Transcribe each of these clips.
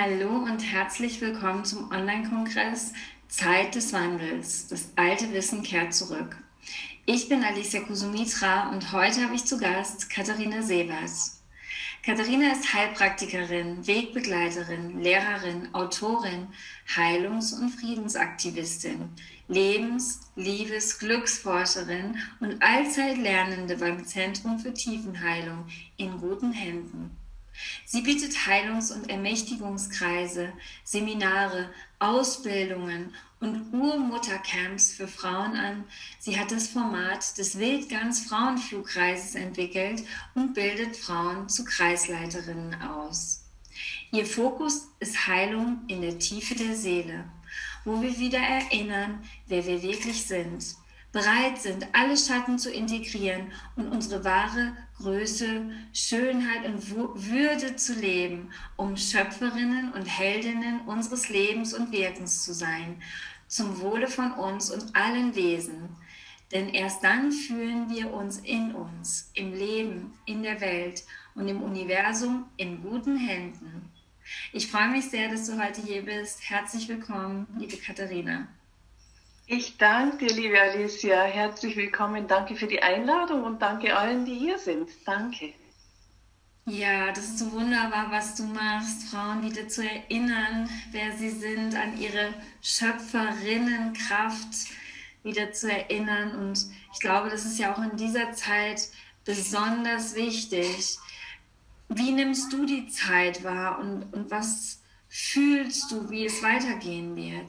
Hallo und herzlich willkommen zum Online-Kongress Zeit des Wandels. Das alte Wissen kehrt zurück. Ich bin Alicia Kusumitra und heute habe ich zu Gast Katharina Siewert. Katharina ist Heilpraktikerin, Wegbegleiterin, Lehrerin, Autorin, Heilungs- und Friedensaktivistin, Glücksforscherin und Allzeitlernende beim Zentrum für Tiefenheilung in guten Händen. Sie bietet Heilungs- und Ermächtigungskreise, Seminare, Ausbildungen und Urmuttercamps für Frauen an. Sie hat das Format des Wildgans-Frauenflugkreises entwickelt und bildet Frauen zu Kreisleiterinnen aus. Ihr Fokus ist Heilung in der Tiefe der Seele, wo wir wieder erinnern, wer wir wirklich sind, bereit sind, alle Schatten zu integrieren und unsere wahre Größe, Schönheit und Würde zu leben, um Schöpferinnen und Heldinnen unseres Lebens und Wirkens zu sein, zum Wohle von uns und allen Wesen. Denn erst dann fühlen wir uns, im Leben, in der Welt und im Universum in guten Händen. Ich freue mich sehr, dass du heute hier bist. Herzlich willkommen, liebe Katharina. Ich danke dir, liebe Alicia. Herzlich willkommen. Danke für die Einladung und danke allen, die hier sind. Danke. Ja, das ist so wunderbar, was du machst, Frauen wieder zu erinnern, wer sie sind, an ihre Schöpferinnenkraft wieder zu erinnern. Und ich glaube, das ist ja auch in dieser Zeit besonders wichtig. Wie nimmst du die Zeit wahr und was fühlst du, wie es weitergehen wird?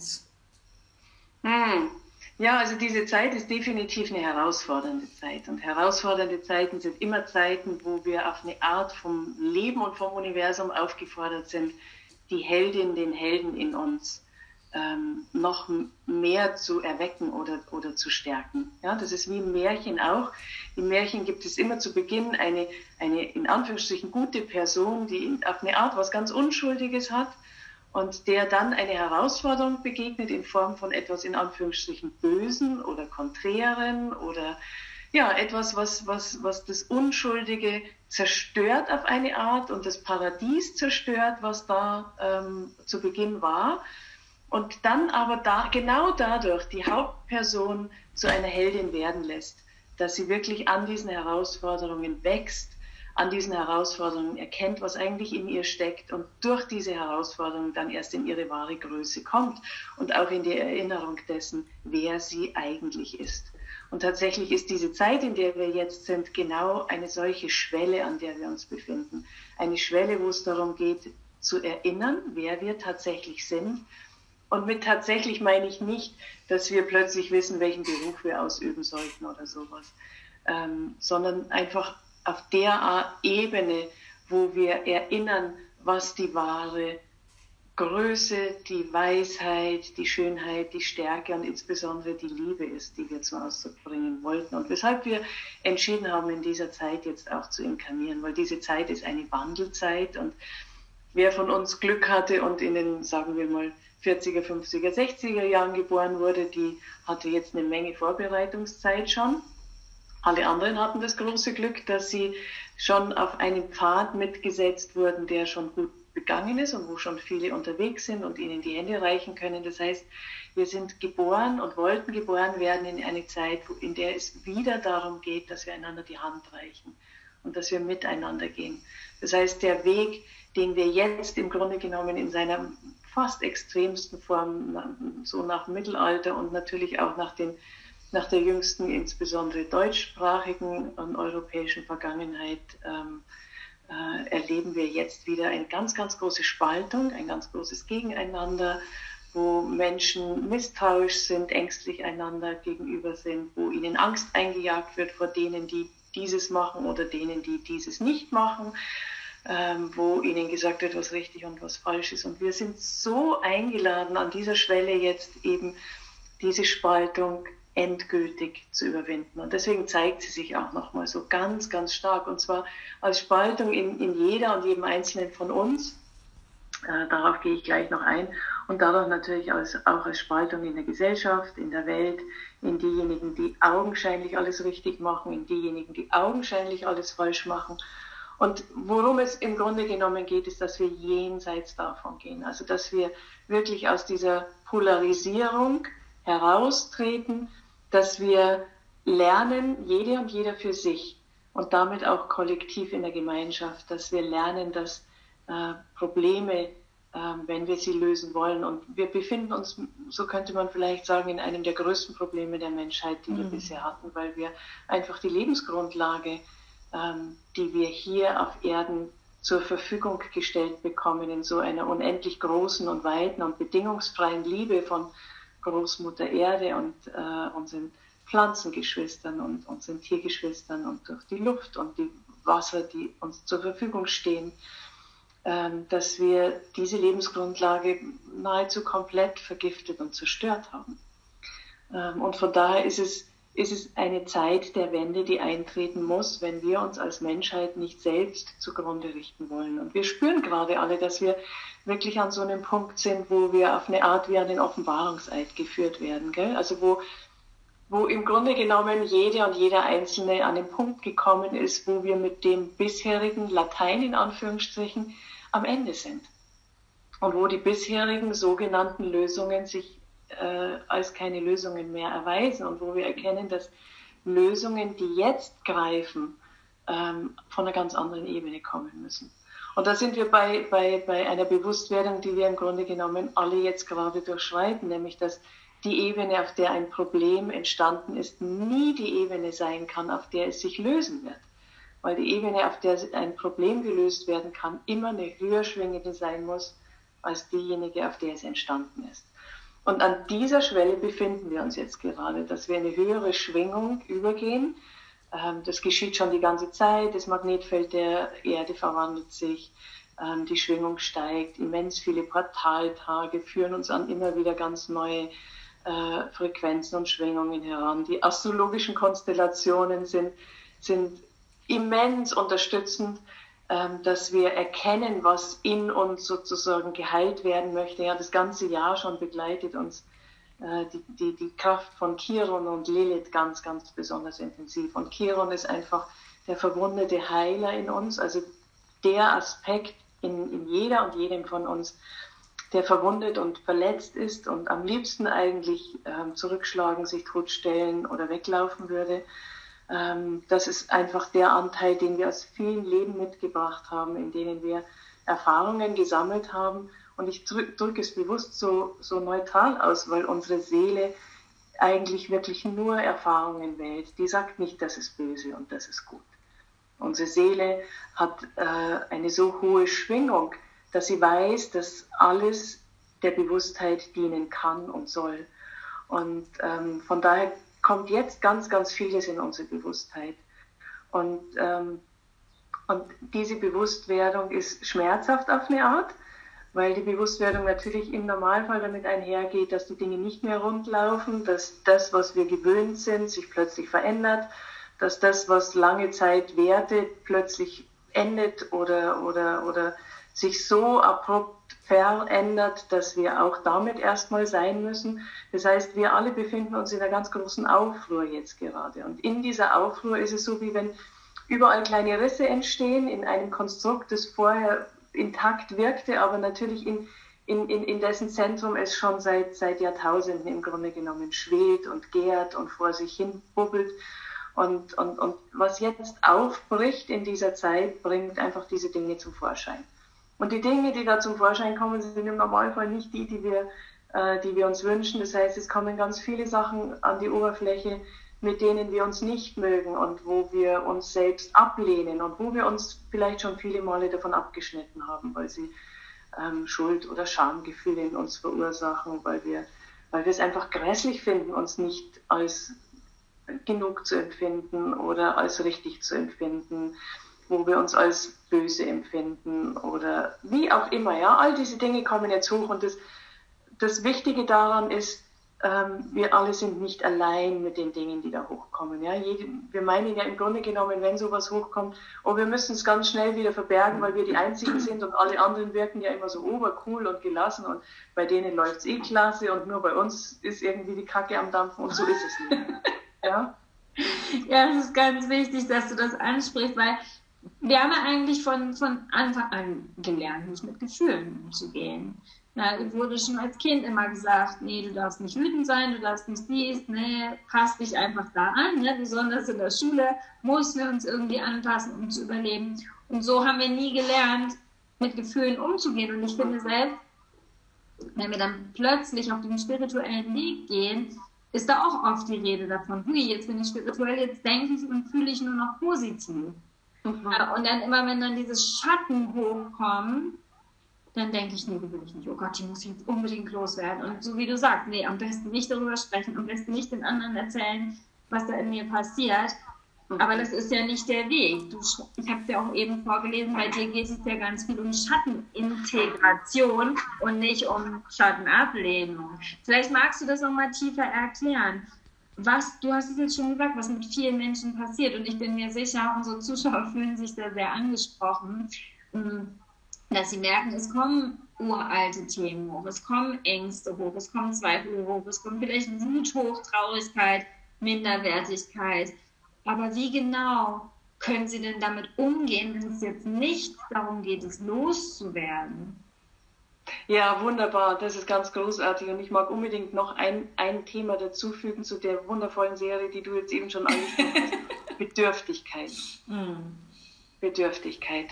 Ja, also diese Zeit ist definitiv eine herausfordernde Zeit. Und herausfordernde Zeiten sind immer Zeiten, wo wir auf eine Art vom Leben und vom Universum aufgefordert sind, die Heldin, den Helden in uns noch mehr zu erwecken oder zu stärken. Ja, das ist wie im Märchen auch. Im Märchen gibt es immer zu Beginn eine in Anführungsstrichen gute Person, die auf eine Art was ganz Unschuldiges hat und der dann eine Herausforderung begegnet in Form von etwas in Anführungsstrichen Bösen oder Konträren oder ja, etwas, was das Unschuldige zerstört auf eine Art und das Paradies zerstört, was da zu Beginn war. Und dann aber genau dadurch die Hauptperson zu einer Heldin werden lässt, dass sie wirklich an diesen Herausforderungen wächst, an diesen Herausforderungen erkennt, was eigentlich in ihr steckt und durch diese Herausforderungen dann erst in ihre wahre Größe kommt und auch in die Erinnerung dessen, wer sie eigentlich ist. Und tatsächlich ist diese Zeit, in der wir jetzt sind, genau eine solche Schwelle, an der wir uns befinden. Eine Schwelle, wo es darum geht, zu erinnern, wer wir tatsächlich sind. Und mit tatsächlich meine ich nicht, dass wir plötzlich wissen, welchen Beruf wir ausüben sollten oder sowas, sondern einfach auf der Ebene, wo wir erinnern, was die wahre Größe, die Weisheit, die Schönheit, die Stärke und insbesondere die Liebe ist, die wir zum Ausdruck bringen wollten. Und weshalb wir entschieden haben, in dieser Zeit jetzt auch zu inkarnieren, weil diese Zeit ist eine Wandelzeit und wer von uns Glück hatte und in den, sagen wir mal, 40er, 50er, 60er Jahren geboren wurde, die hatte jetzt eine Menge Vorbereitungszeit schon. Alle anderen hatten das große Glück, dass sie schon auf einen Pfad mitgesetzt wurden, der schon gut begangen ist und wo schon viele unterwegs sind und ihnen die Hände reichen können. Das heißt, wir sind geboren und wollten geboren werden in eine Zeit, in der es wieder darum geht, dass wir einander die Hand reichen und dass wir miteinander gehen. Das heißt, der Weg, den wir jetzt im Grunde genommen in seiner fast extremsten Form, so nach dem Mittelalter und natürlich auch nach der jüngsten, insbesondere deutschsprachigen und europäischen Vergangenheit, erleben wir jetzt wieder eine ganz, ganz große Spaltung, ein ganz großes Gegeneinander, wo Menschen misstrauisch sind, ängstlich einander gegenüber sind, wo ihnen Angst eingejagt wird vor denen, die dieses machen oder denen, die dieses nicht machen, wo ihnen gesagt wird, was richtig und was falsch ist. Und wir sind so eingeladen, an dieser Schwelle jetzt eben diese Spaltung endgültig zu überwinden. Und deswegen zeigt sie sich auch nochmal so ganz, ganz stark. Und zwar als Spaltung in jeder und jedem Einzelnen von uns. Darauf gehe ich gleich noch ein. Und dadurch natürlich auch als Spaltung in der Gesellschaft, in der Welt, in diejenigen, die augenscheinlich alles richtig machen, in diejenigen, die augenscheinlich alles falsch machen. Und worum es im Grunde genommen geht, ist, dass wir jenseits davon gehen. Also dass wir wirklich aus dieser Polarisierung heraustreten, dass wir lernen, jede und jeder für sich und damit auch kollektiv in der Gemeinschaft, dass wir lernen, dass Probleme, wenn wir sie lösen wollen, und wir befinden uns, so könnte man vielleicht sagen, in einem der größten Probleme der Menschheit, die wir bisher hatten, weil wir einfach die Lebensgrundlage, die wir hier auf Erden zur Verfügung gestellt bekommen, in so einer unendlich großen und weiten und bedingungsfreien Liebe von Großmutter Erde und unseren Pflanzengeschwistern und unseren Tiergeschwistern und durch die Luft und die Wasser, die uns zur Verfügung stehen, dass wir diese Lebensgrundlage nahezu komplett vergiftet und zerstört haben. Und von daher ist es eine Zeit der Wende, die eintreten muss, wenn wir uns als Menschheit nicht selbst zugrunde richten wollen. Und wir spüren gerade alle, dass wir wirklich an so einem Punkt sind, wo wir auf eine Art wie an den Offenbarungseid geführt werden. Gell? Also wo im Grunde genommen jede und jeder Einzelne an den Punkt gekommen ist, wo wir mit dem bisherigen Latein in Anführungsstrichen am Ende sind. Und wo die bisherigen sogenannten Lösungen sich als keine Lösungen mehr erweisen und wo wir erkennen, dass Lösungen, die jetzt greifen, von einer ganz anderen Ebene kommen müssen. Und da sind wir bei einer Bewusstwerdung, die wir im Grunde genommen alle jetzt gerade durchschreiten, nämlich dass die Ebene, auf der ein Problem entstanden ist, nie die Ebene sein kann, auf der es sich lösen wird. Weil die Ebene, auf der ein Problem gelöst werden kann, immer eine höher schwingende sein muss, als diejenige, auf der es entstanden ist. Und an dieser Schwelle befinden wir uns jetzt gerade, dass wir eine höhere Schwingung übergehen. Das geschieht schon die ganze Zeit, das Magnetfeld der Erde verwandelt sich, die Schwingung steigt, immens viele Portaltage führen uns an immer wieder ganz neue Frequenzen und Schwingungen heran. Die astrologischen Konstellationen sind immens unterstützend, dass wir erkennen, was in uns sozusagen geheilt werden möchte. Ja, das ganze Jahr schon begleitet uns die Kraft von Chiron und Lilith ganz, ganz besonders intensiv. Und Chiron ist einfach der verwundete Heiler in uns, also der Aspekt in jeder und jedem von uns, der verwundet und verletzt ist und am liebsten eigentlich zurückschlagen, sich totstellen oder weglaufen würde. Das ist einfach der Anteil, den wir aus vielen Leben mitgebracht haben, in denen wir Erfahrungen gesammelt haben. Und ich drücke es bewusst so neutral aus, weil unsere Seele eigentlich wirklich nur Erfahrungen wählt. Die sagt nicht, das ist böse und das ist gut. Unsere Seele hat eine so hohe Schwingung, dass sie weiß, dass alles der Bewusstheit dienen kann und soll. Und von daher kommt jetzt ganz, ganz vieles in unsere Bewusstheit. Und diese Bewusstwerdung ist schmerzhaft auf eine Art, weil die Bewusstwerdung natürlich im Normalfall damit einhergeht, dass die Dinge nicht mehr rund laufen, dass das, was wir gewöhnt sind, sich plötzlich verändert, dass das, was lange Zeit währte, plötzlich endet oder sich so abrupt verändert, dass wir auch damit erstmal sein müssen. Das heißt, wir alle befinden uns in einer ganz großen Aufruhr jetzt gerade. Und in dieser Aufruhr ist es so, wie wenn überall kleine Risse entstehen in einem Konstrukt, das vorher intakt wirkte, aber natürlich in dessen Zentrum es schon seit Jahrtausenden im Grunde genommen schwelt und gärt und vor sich hin bubbelt. Und was jetzt aufbricht in dieser Zeit, bringt einfach diese Dinge zum Vorschein. Und die Dinge, die da zum Vorschein kommen, sind im Normalfall nicht die wir uns wünschen. Das heißt, es kommen ganz viele Sachen an die Oberfläche, mit denen wir uns nicht mögen und wo wir uns selbst ablehnen und wo wir uns vielleicht schon viele Male davon abgeschnitten haben, weil sie Schuld- oder Schamgefühle in uns verursachen, weil wir es einfach grässlich finden, uns nicht als genug zu empfinden oder als richtig zu empfinden, wo wir uns als böse empfinden oder wie auch immer. Ja, all diese Dinge kommen jetzt hoch und das Wichtige daran ist, wir alle sind nicht allein mit den Dingen, die da hochkommen. Ja? Wir meinen ja im Grunde genommen, wenn sowas hochkommt, oh, wir müssen es ganz schnell wieder verbergen, weil wir die Einzigen sind und alle anderen wirken ja immer so obercool und gelassen und bei denen läuft es klasse und nur bei uns ist irgendwie die Kacke am Dampfen und so ist es nicht. Ja? Ja, das ist ganz wichtig, dass du das ansprichst, weil Wir haben ja eigentlich von Anfang an gelernt, nicht mit Gefühlen umzugehen. Na, wurde schon als Kind immer gesagt, nee, du darfst nicht wütend sein, du darfst nicht dies, nee, passt dich einfach da an. Ne? Besonders in der Schule mussten wir uns irgendwie anpassen, um zu überleben. Und so haben wir nie gelernt, mit Gefühlen umzugehen. Und ich finde selbst, wenn wir dann plötzlich auf den spirituellen Weg gehen, ist da auch oft die Rede davon, hui, jetzt bin ich spirituell, jetzt denke ich und fühle ich nur noch positiv. Und dann immer, wenn dann diese Schatten hochkommen, dann denke ich, nee, die will ich nicht. Oh Gott, die muss ich jetzt unbedingt loswerden. Und so wie du sagst, nee, am besten nicht darüber sprechen, am besten nicht den anderen erzählen, was da in mir passiert. Aber das ist ja nicht der Weg. Ich habe es ja auch eben vorgelesen, bei dir geht es ja ganz viel um Schattenintegration und nicht um Schattenablehnung. Vielleicht magst du das nochmal tiefer erklären. Du hast es jetzt schon gesagt, was mit vielen Menschen passiert. Und ich bin mir sicher, unsere Zuschauer fühlen sich da sehr angesprochen, dass sie merken, es kommen uralte Themen hoch, es kommen Ängste hoch, es kommen Zweifel hoch, es kommt vielleicht Wut hoch, Traurigkeit, Minderwertigkeit. Aber wie genau können sie denn damit umgehen, wenn es jetzt nicht darum geht, es loszuwerden? Ja, wunderbar, das ist ganz großartig und ich mag unbedingt noch ein Thema dazufügen zu der wundervollen Serie, die du jetzt eben schon angesprochen hast, Bedürftigkeit. Bedürftigkeit.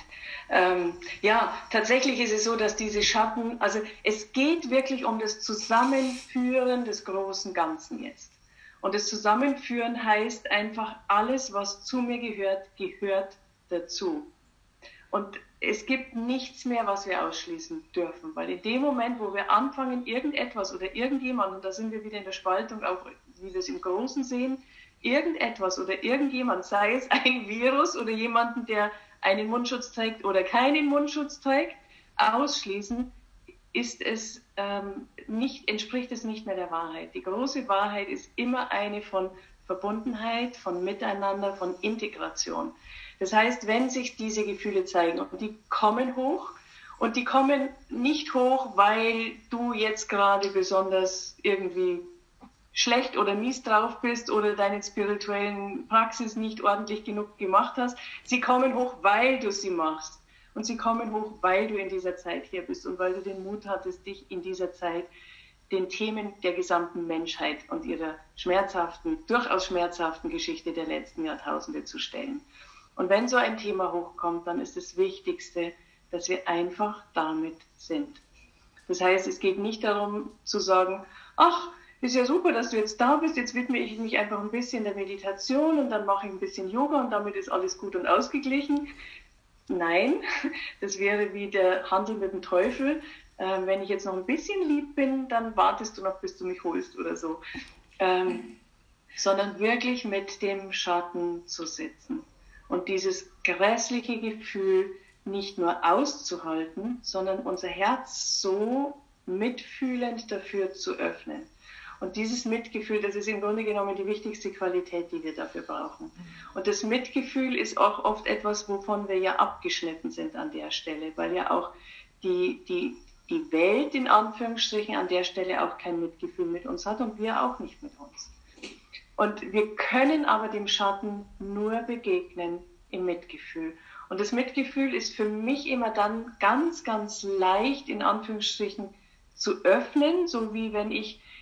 Ja, tatsächlich ist es so, dass diese Schatten, also es geht wirklich um das Zusammenführen des großen Ganzen jetzt. Und das Zusammenführen heißt einfach, alles, was zu mir gehört, gehört dazu. Und es gibt nichts mehr, was wir ausschließen dürfen, weil in dem Moment, wo wir anfangen, irgendetwas oder irgendjemand, und da sind wir wieder in der Spaltung, auch wie wir es im Großen sehen, irgendetwas oder irgendjemand, sei es ein Virus oder jemanden, der einen Mundschutz trägt oder keinen Mundschutz trägt, ausschließen, entspricht es nicht mehr der Wahrheit. Die große Wahrheit ist immer eine von Verbundenheit, von Miteinander, von Integration. Das heißt, wenn sich diese Gefühle zeigen und die kommen hoch und die kommen nicht hoch, weil du jetzt gerade besonders irgendwie schlecht oder mies drauf bist oder deine spirituellen Praxis nicht ordentlich genug gemacht hast. Sie kommen hoch, weil du sie machst. Und sie kommen hoch, weil du in dieser Zeit hier bist und weil du den Mut hattest, dich in dieser Zeit den Themen der gesamten Menschheit und ihrer durchaus schmerzhaften Geschichte der letzten Jahrtausende zu stellen. Und wenn so ein Thema hochkommt, dann ist das Wichtigste, dass wir einfach damit sind. Das heißt, es geht nicht darum zu sagen, ach, ist ja super, dass du jetzt da bist, jetzt widme ich mich einfach ein bisschen der Meditation und dann mache ich ein bisschen Yoga und damit ist alles gut und ausgeglichen. Nein, das wäre wie der Handel mit dem Teufel. Wenn ich jetzt noch ein bisschen lieb bin, dann wartest du noch, bis du mich holst oder so. Sondern wirklich mit dem Schatten zu sitzen. Und dieses grässliche Gefühl nicht nur auszuhalten, sondern unser Herz so mitfühlend dafür zu öffnen. Und dieses Mitgefühl, das ist im Grunde genommen die wichtigste Qualität, die wir dafür brauchen. Und das Mitgefühl ist auch oft etwas, wovon wir ja abgeschnitten sind an der Stelle, weil ja auch die Welt in Anführungsstrichen an der Stelle auch kein Mitgefühl mit uns hat und wir auch nicht mit uns. Und wir können aber dem Schatten nur begegnen im Mitgefühl. Und das Mitgefühl ist für mich immer dann ganz, ganz leicht in Anführungsstrichen zu öffnen, so wie wenn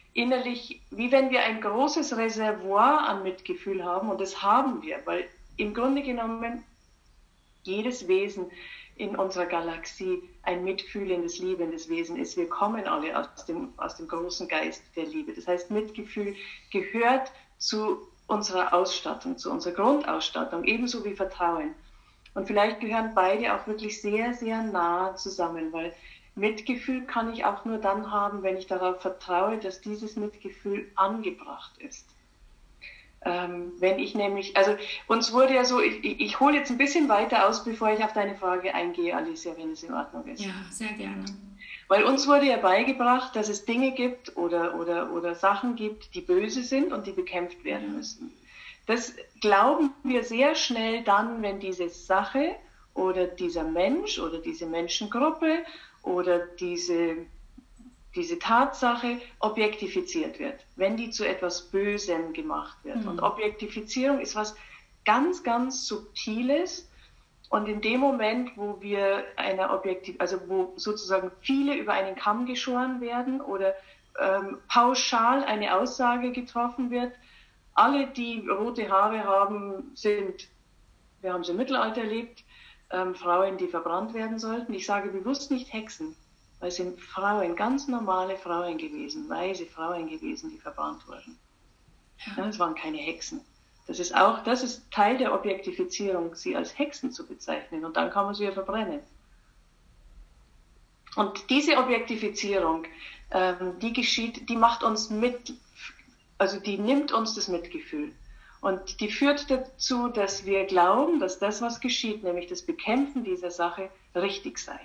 wir ein großes Reservoir an Mitgefühl haben, und das haben wir, weil im Grunde genommen jedes Wesen in unserer Galaxie ein mitfühlendes, liebendes Wesen ist. Wir kommen alle aus dem großen Geist der Liebe. Das heißt, Mitgefühl gehört zu unserer Ausstattung, zu unserer Grundausstattung, ebenso wie Vertrauen. Und vielleicht gehören beide auch wirklich sehr, sehr nah zusammen, weil Mitgefühl kann ich auch nur dann haben, wenn ich darauf vertraue, dass dieses Mitgefühl angebracht ist. Wenn ich nämlich, also uns wurde ja so, ich hole jetzt ein bisschen weiter aus, bevor ich auf deine Frage eingehe, Alicia, wenn es in Ordnung ist. Ja, sehr gerne. Weil uns wurde ja beigebracht, dass es Dinge gibt oder Sachen gibt, die böse sind und die bekämpft werden müssen. Das glauben wir sehr schnell dann, wenn diese Sache oder dieser Mensch oder diese Menschengruppe oder diese Tatsache objektifiziert wird, wenn die zu etwas Bösem gemacht wird. Und Objektifizierung ist was ganz, ganz Subtiles, Und in dem Moment, wo wir wo sozusagen viele über einen Kamm geschoren werden oder pauschal eine Aussage getroffen wird, alle, die rote Haare haben, wir haben es im Mittelalter erlebt, Frauen, die verbrannt werden sollten. Ich sage bewusst nicht Hexen, weil es sind Frauen, ganz normale Frauen gewesen, weise Frauen gewesen, die verbrannt wurden. Ja, es waren keine Hexen. Das ist Teil der Objektifizierung, sie als Hexen zu bezeichnen, und dann kann man sie ja verbrennen. Und diese Objektifizierung, die macht uns die nimmt uns das Mitgefühl. Und die führt dazu, dass wir glauben, dass das, was geschieht, nämlich das Bekämpfen dieser Sache, richtig sei.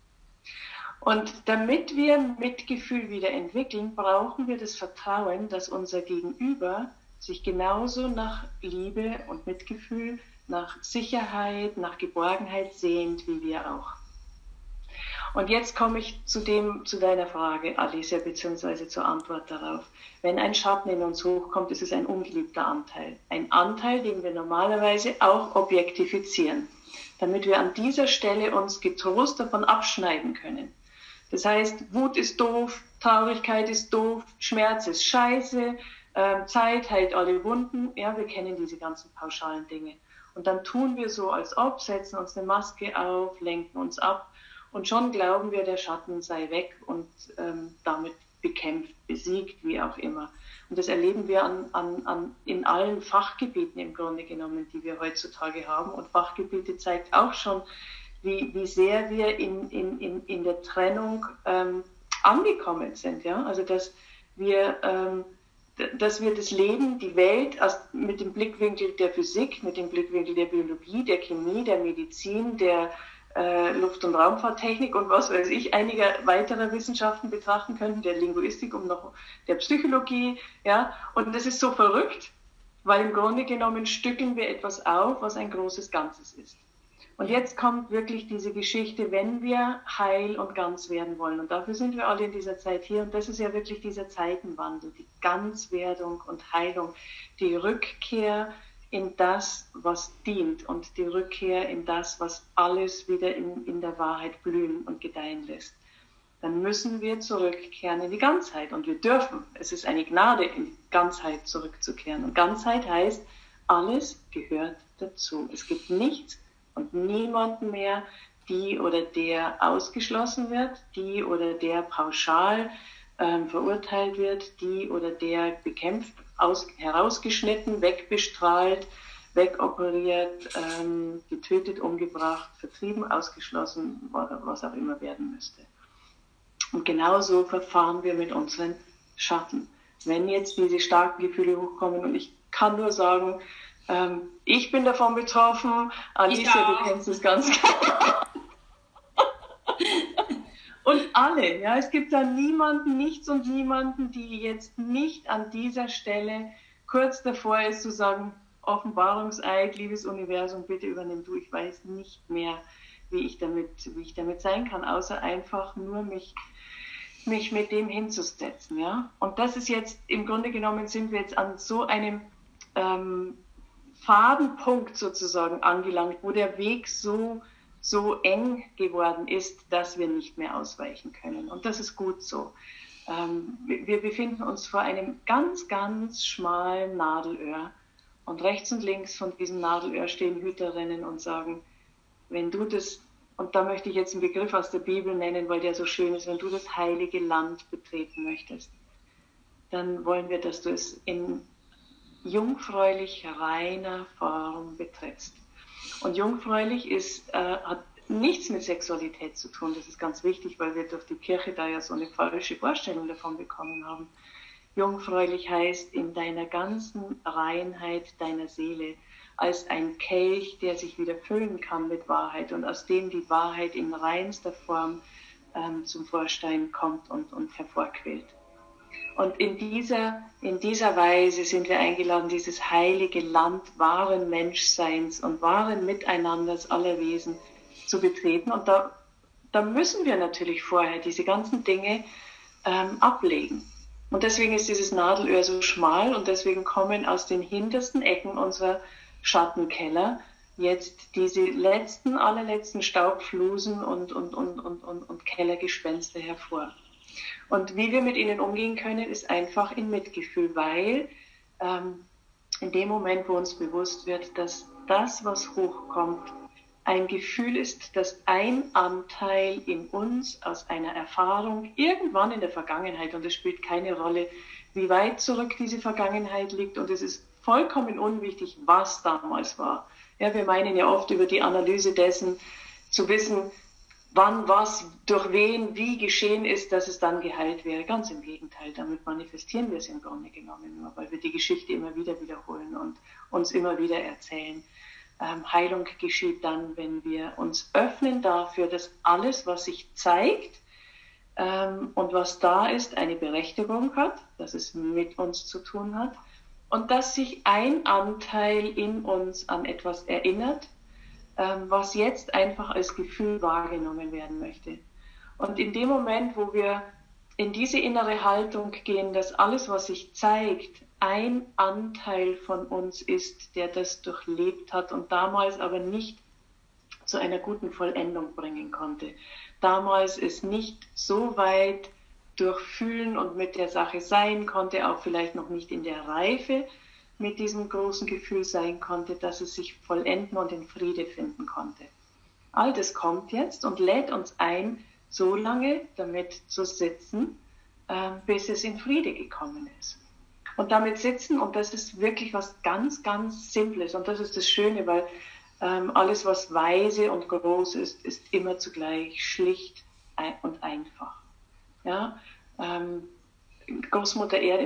Und damit wir Mitgefühl wieder entwickeln, brauchen wir das Vertrauen, dass unser Gegenüber sich genauso nach Liebe und Mitgefühl, nach Sicherheit, nach Geborgenheit sehnt, wie wir auch. Und jetzt komme ich zu deiner Frage, Alicia, beziehungsweise zur Antwort darauf. Wenn ein Schatten in uns hochkommt, ist es ein ungeliebter Anteil. Ein Anteil, den wir normalerweise auch objektifizieren, damit wir an dieser Stelle uns getrost davon abschneiden können. Das heißt, Wut ist doof, Traurigkeit ist doof, Schmerz ist scheiße, Zeit heilt alle Wunden. Ja, wir kennen diese ganzen pauschalen Dinge. Und dann tun wir so, als ob, setzen uns eine Maske auf, lenken uns ab. Und schon glauben wir, der Schatten sei weg und damit bekämpft, besiegt, wie auch immer. Und das erleben wir in allen Fachgebieten im Grunde genommen, die wir heutzutage haben. Und Fachgebiete zeigt auch schon, wie sehr wir in der Trennung angekommen sind. Ja? Also dass wir das Leben, die Welt mit dem Blickwinkel der Physik, mit dem Blickwinkel der Biologie, der Chemie, der Medizin, der Luft- und Raumfahrttechnik und was weiß ich, einiger weiterer Wissenschaften betrachten können, der Linguistik und noch der Psychologie. Ja? Und das ist so verrückt, weil im Grunde genommen stückeln wir etwas auf, was ein großes Ganzes ist. Und jetzt kommt wirklich diese Geschichte, wenn wir heil und ganz werden wollen. Und dafür sind wir alle in dieser Zeit hier. Und das ist ja wirklich dieser Zeitenwandel, die Ganzwerdung und Heilung, die Rückkehr in das, was dient und die Rückkehr in das, was alles wieder in der Wahrheit blühen und gedeihen lässt. Dann müssen wir zurückkehren in die Ganzheit. Und wir dürfen. Es ist eine Gnade, in die Ganzheit zurückzukehren. Und Ganzheit heißt, alles gehört dazu. Es gibt nichts und niemanden mehr, die oder der ausgeschlossen wird, die oder der pauschal verurteilt wird, die oder der bekämpft, herausgeschnitten, wegbestrahlt, wegoperiert, getötet, umgebracht, vertrieben, ausgeschlossen, was auch immer werden müsste. Und genauso verfahren wir mit unseren Schatten. Wenn jetzt diese starken Gefühle hochkommen, und ich kann nur sagen, ich bin davon betroffen, Alicia, du kennst es ganz genau. Und alle, ja, es gibt da nichts und niemanden, die jetzt nicht an dieser Stelle kurz davor ist zu sagen, Offenbarungseid, liebes Universum, bitte übernimm du, ich weiß nicht mehr, wie ich damit sein kann, außer einfach nur mich mit dem hinzusetzen, ja. Und das ist jetzt, im Grunde genommen sind wir jetzt an so einem Fadenpunkt sozusagen angelangt, wo der Weg so eng geworden ist, dass wir nicht mehr ausweichen können. Und das ist gut so. Wir befinden uns vor einem ganz, ganz schmalen Nadelöhr. Und rechts und links von diesem Nadelöhr stehen Hüterinnen und sagen, wenn du das, und da möchte ich jetzt einen Begriff aus der Bibel nennen, weil der so schön ist, wenn du das heilige Land betreten möchtest, dann wollen wir, dass du es in jungfräulich reiner Form betrittst. Und jungfräulich hat nichts mit Sexualität zu tun. Das ist ganz wichtig, weil wir durch die Kirche da ja so eine falsche Vorstellung davon bekommen haben. Jungfräulich heißt in deiner ganzen Reinheit deiner Seele, als ein Kelch, der sich wieder füllen kann mit Wahrheit und aus dem die Wahrheit in reinster Form zum Vorschein kommt und hervorquillt. Und in dieser Weise sind wir eingeladen, dieses heilige Land wahren Menschseins und wahren Miteinanders aller Wesen zu betreten. Und da müssen wir natürlich vorher diese ganzen Dinge ablegen. Und deswegen ist dieses Nadelöhr so schmal und deswegen kommen aus den hintersten Ecken unserer Schattenkeller jetzt diese allerletzten Staubflusen und Kellergespenster hervor. Und wie wir mit ihnen umgehen können, ist einfach in Mitgefühl, weil in dem Moment, wo uns bewusst wird, dass das, was hochkommt, ein Gefühl ist, dass ein Anteil in uns aus einer Erfahrung irgendwann in der Vergangenheit, und es spielt keine Rolle, wie weit zurück diese Vergangenheit liegt, und es ist vollkommen unwichtig, was damals war. Ja, wir meinen ja oft über die Analyse dessen zu wissen, wann was, durch wen, wie geschehen ist, dass es dann geheilt wäre. Ganz im Gegenteil, damit manifestieren wir es im Grunde genommen nur, weil wir die Geschichte immer wieder wiederholen und uns immer wieder erzählen. Heilung geschieht dann, wenn wir uns öffnen dafür, dass alles, was sich zeigt und was da ist, eine Berechtigung hat, dass es mit uns zu tun hat und dass sich ein Anteil in uns an etwas erinnert, was jetzt einfach als Gefühl wahrgenommen werden möchte. Und in dem Moment, wo wir in diese innere Haltung gehen, dass alles, was sich zeigt, ein Anteil von uns ist, der das durchlebt hat und damals aber nicht zu einer guten Vollendung bringen konnte. Damals es nicht so weit durchfühlen und mit der Sache sein konnte, auch vielleicht noch nicht in der Reife mit diesem großen Gefühl sein konnte, dass es sich vollenden und in Friede finden konnte. All das kommt jetzt und lädt uns ein, so lange damit zu sitzen, bis es in Friede gekommen ist. Und damit sitzen, und das ist wirklich was ganz, ganz Simples. Und das ist das Schöne, weil alles, was weise und groß ist, ist immer zugleich schlicht und einfach. Ja? Großmutter Erde,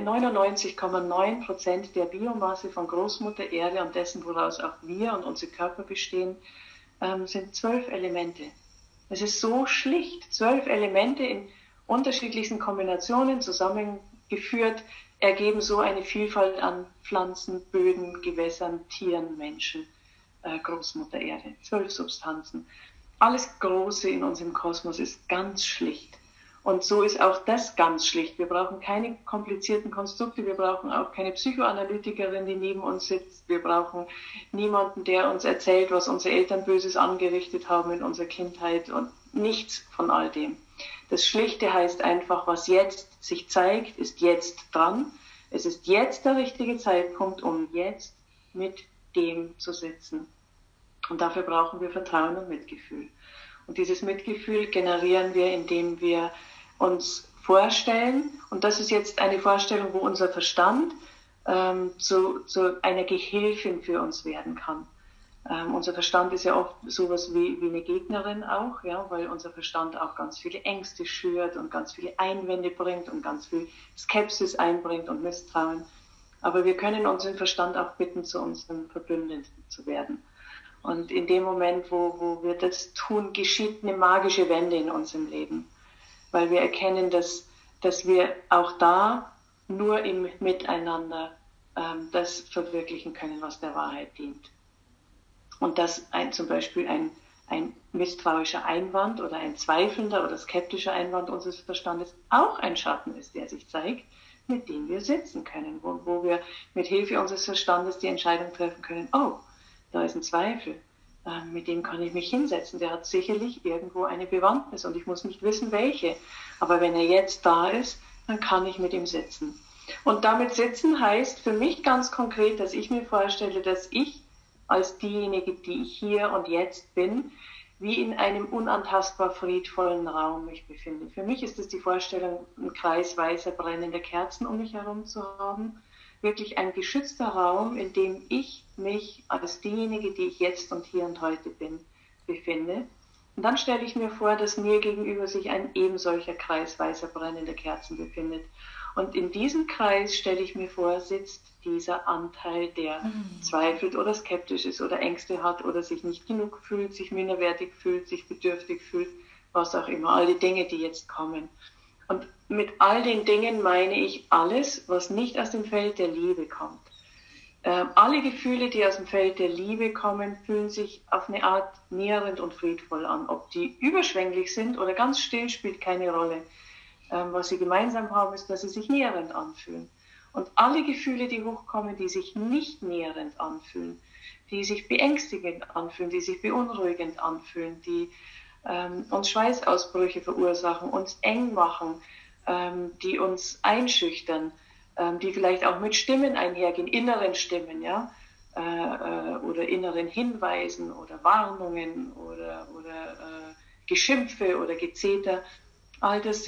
99,9% der Biomasse von Großmutter Erde und dessen, woraus auch wir und unsere Körper bestehen, sind 12 Elemente. Es ist so schlicht, 12 Elemente in unterschiedlichsten Kombinationen zusammengeführt, ergeben so eine Vielfalt an Pflanzen, Böden, Gewässern, Tieren, Menschen, Großmutter Erde, 12 Substanzen. Alles Große in unserem Kosmos ist ganz schlicht. Und so ist auch das ganz schlicht. Wir brauchen keine komplizierten Konstrukte, wir brauchen auch keine Psychoanalytikerin, die neben uns sitzt. Wir brauchen niemanden, der uns erzählt, was unsere Eltern Böses angerichtet haben in unserer Kindheit und nichts von all dem. Das Schlichte heißt einfach, was jetzt sich zeigt, ist jetzt dran. Es ist jetzt der richtige Zeitpunkt, um jetzt mit dem zu sitzen. Und dafür brauchen wir Vertrauen und Mitgefühl. Und dieses Mitgefühl generieren wir, indem wir uns vorstellen, und das ist jetzt eine Vorstellung, wo unser Verstand zu einer Gehilfin für uns werden kann. Unser Verstand ist ja oft sowas wie eine Gegnerin auch, ja, weil unser Verstand auch ganz viele Ängste schürt und ganz viele Einwände bringt und ganz viel Skepsis einbringt und Misstrauen. Aber wir können unseren Verstand auch bitten, zu unserem Verbündeten zu werden. Und in dem Moment, wo wir das tun, geschieht eine magische Wende in unserem Leben. Weil wir erkennen, dass wir auch da nur im Miteinander das verwirklichen können, was der Wahrheit dient. Und dass zum Beispiel ein misstrauischer Einwand oder ein zweifelnder oder skeptischer Einwand unseres Verstandes auch ein Schatten ist, der sich zeigt, mit dem wir sitzen können, wo wir mit Hilfe unseres Verstandes die Entscheidung treffen können, oh, da ist ein Zweifel, mit dem kann ich mich hinsetzen, der hat sicherlich irgendwo eine Bewandtnis und ich muss nicht wissen, welche. Aber wenn er jetzt da ist, dann kann ich mit ihm sitzen. Und damit sitzen heißt für mich ganz konkret, dass ich mir vorstelle, dass ich als diejenige, die ich hier und jetzt bin, wie in einem unantastbar friedvollen Raum mich befinde. Für mich ist es die Vorstellung, einen Kreis weißer brennender Kerzen um mich herum zu haben. Wirklich ein geschützter Raum, in dem ich mich als diejenige, die ich jetzt und hier und heute bin, befinde. Und dann stelle ich mir vor, dass mir gegenüber sich ein eben solcher Kreis weißer brennender Kerzen befindet. Und in diesem Kreis, stelle ich mir vor, sitzt dieser Anteil, der zweifelt oder skeptisch ist oder Ängste hat oder sich nicht genug fühlt, sich minderwertig fühlt, sich bedürftig fühlt, was auch immer, all die Dinge, die jetzt kommen. Und mit all den Dingen meine ich alles, was nicht aus dem Feld der Liebe kommt. Alle Gefühle, die aus dem Feld der Liebe kommen, fühlen sich auf eine Art nährend und friedvoll an. Ob die überschwänglich sind oder ganz still, spielt keine Rolle. Was sie gemeinsam haben, ist, dass sie sich nährend anfühlen. Und alle Gefühle, die hochkommen, die sich nicht nährend anfühlen, die sich beängstigend anfühlen, die sich beunruhigend anfühlen, die uns Schweißausbrüche verursachen, uns eng machen, die uns einschüchtern, die vielleicht auch mit Stimmen einhergehen, inneren Stimmen, ja, oder inneren Hinweisen oder Warnungen oder Geschimpfe oder Gezeter. All das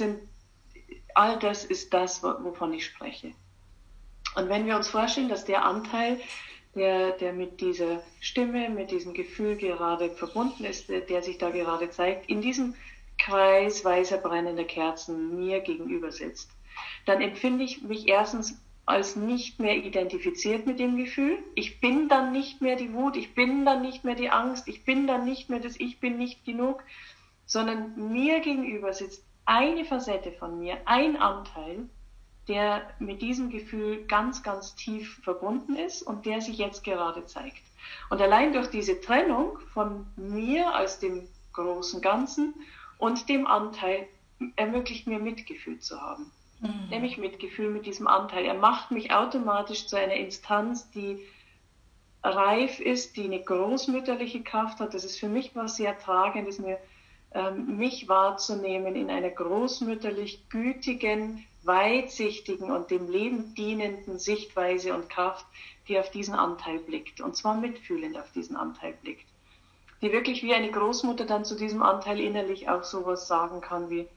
ist das, wovon ich spreche. Und wenn wir uns vorstellen, dass der Anteil, der mit dieser Stimme, mit diesem Gefühl gerade verbunden ist, der sich da gerade zeigt, in diesem Kreis weißer brennender Kerzen mir gegenüber sitzt, dann empfinde ich mich erstens als nicht mehr identifiziert mit dem Gefühl. Ich bin dann nicht mehr die Wut, ich bin dann nicht mehr die Angst, ich bin dann nicht mehr das Ich bin nicht genug, sondern mir gegenüber sitzt eine Facette von mir, ein Anteil, der mit diesem Gefühl ganz, ganz tief verbunden ist und der sich jetzt gerade zeigt. Und allein durch diese Trennung von mir als dem großen Ganzen und dem Anteil ermöglicht mir Mitgefühl zu haben. Nämlich Mitgefühl mit diesem Anteil. Er macht mich automatisch zu einer Instanz, die reif ist, die eine großmütterliche Kraft hat. Das ist für mich was sehr Tragendes, mich wahrzunehmen in einer großmütterlich gütigen, weitsichtigen und dem Leben dienenden Sichtweise und Kraft, die auf diesen Anteil blickt. Und zwar mitfühlend auf diesen Anteil blickt. Die wirklich wie eine Großmutter dann zu diesem Anteil innerlich auch sowas sagen kann wie: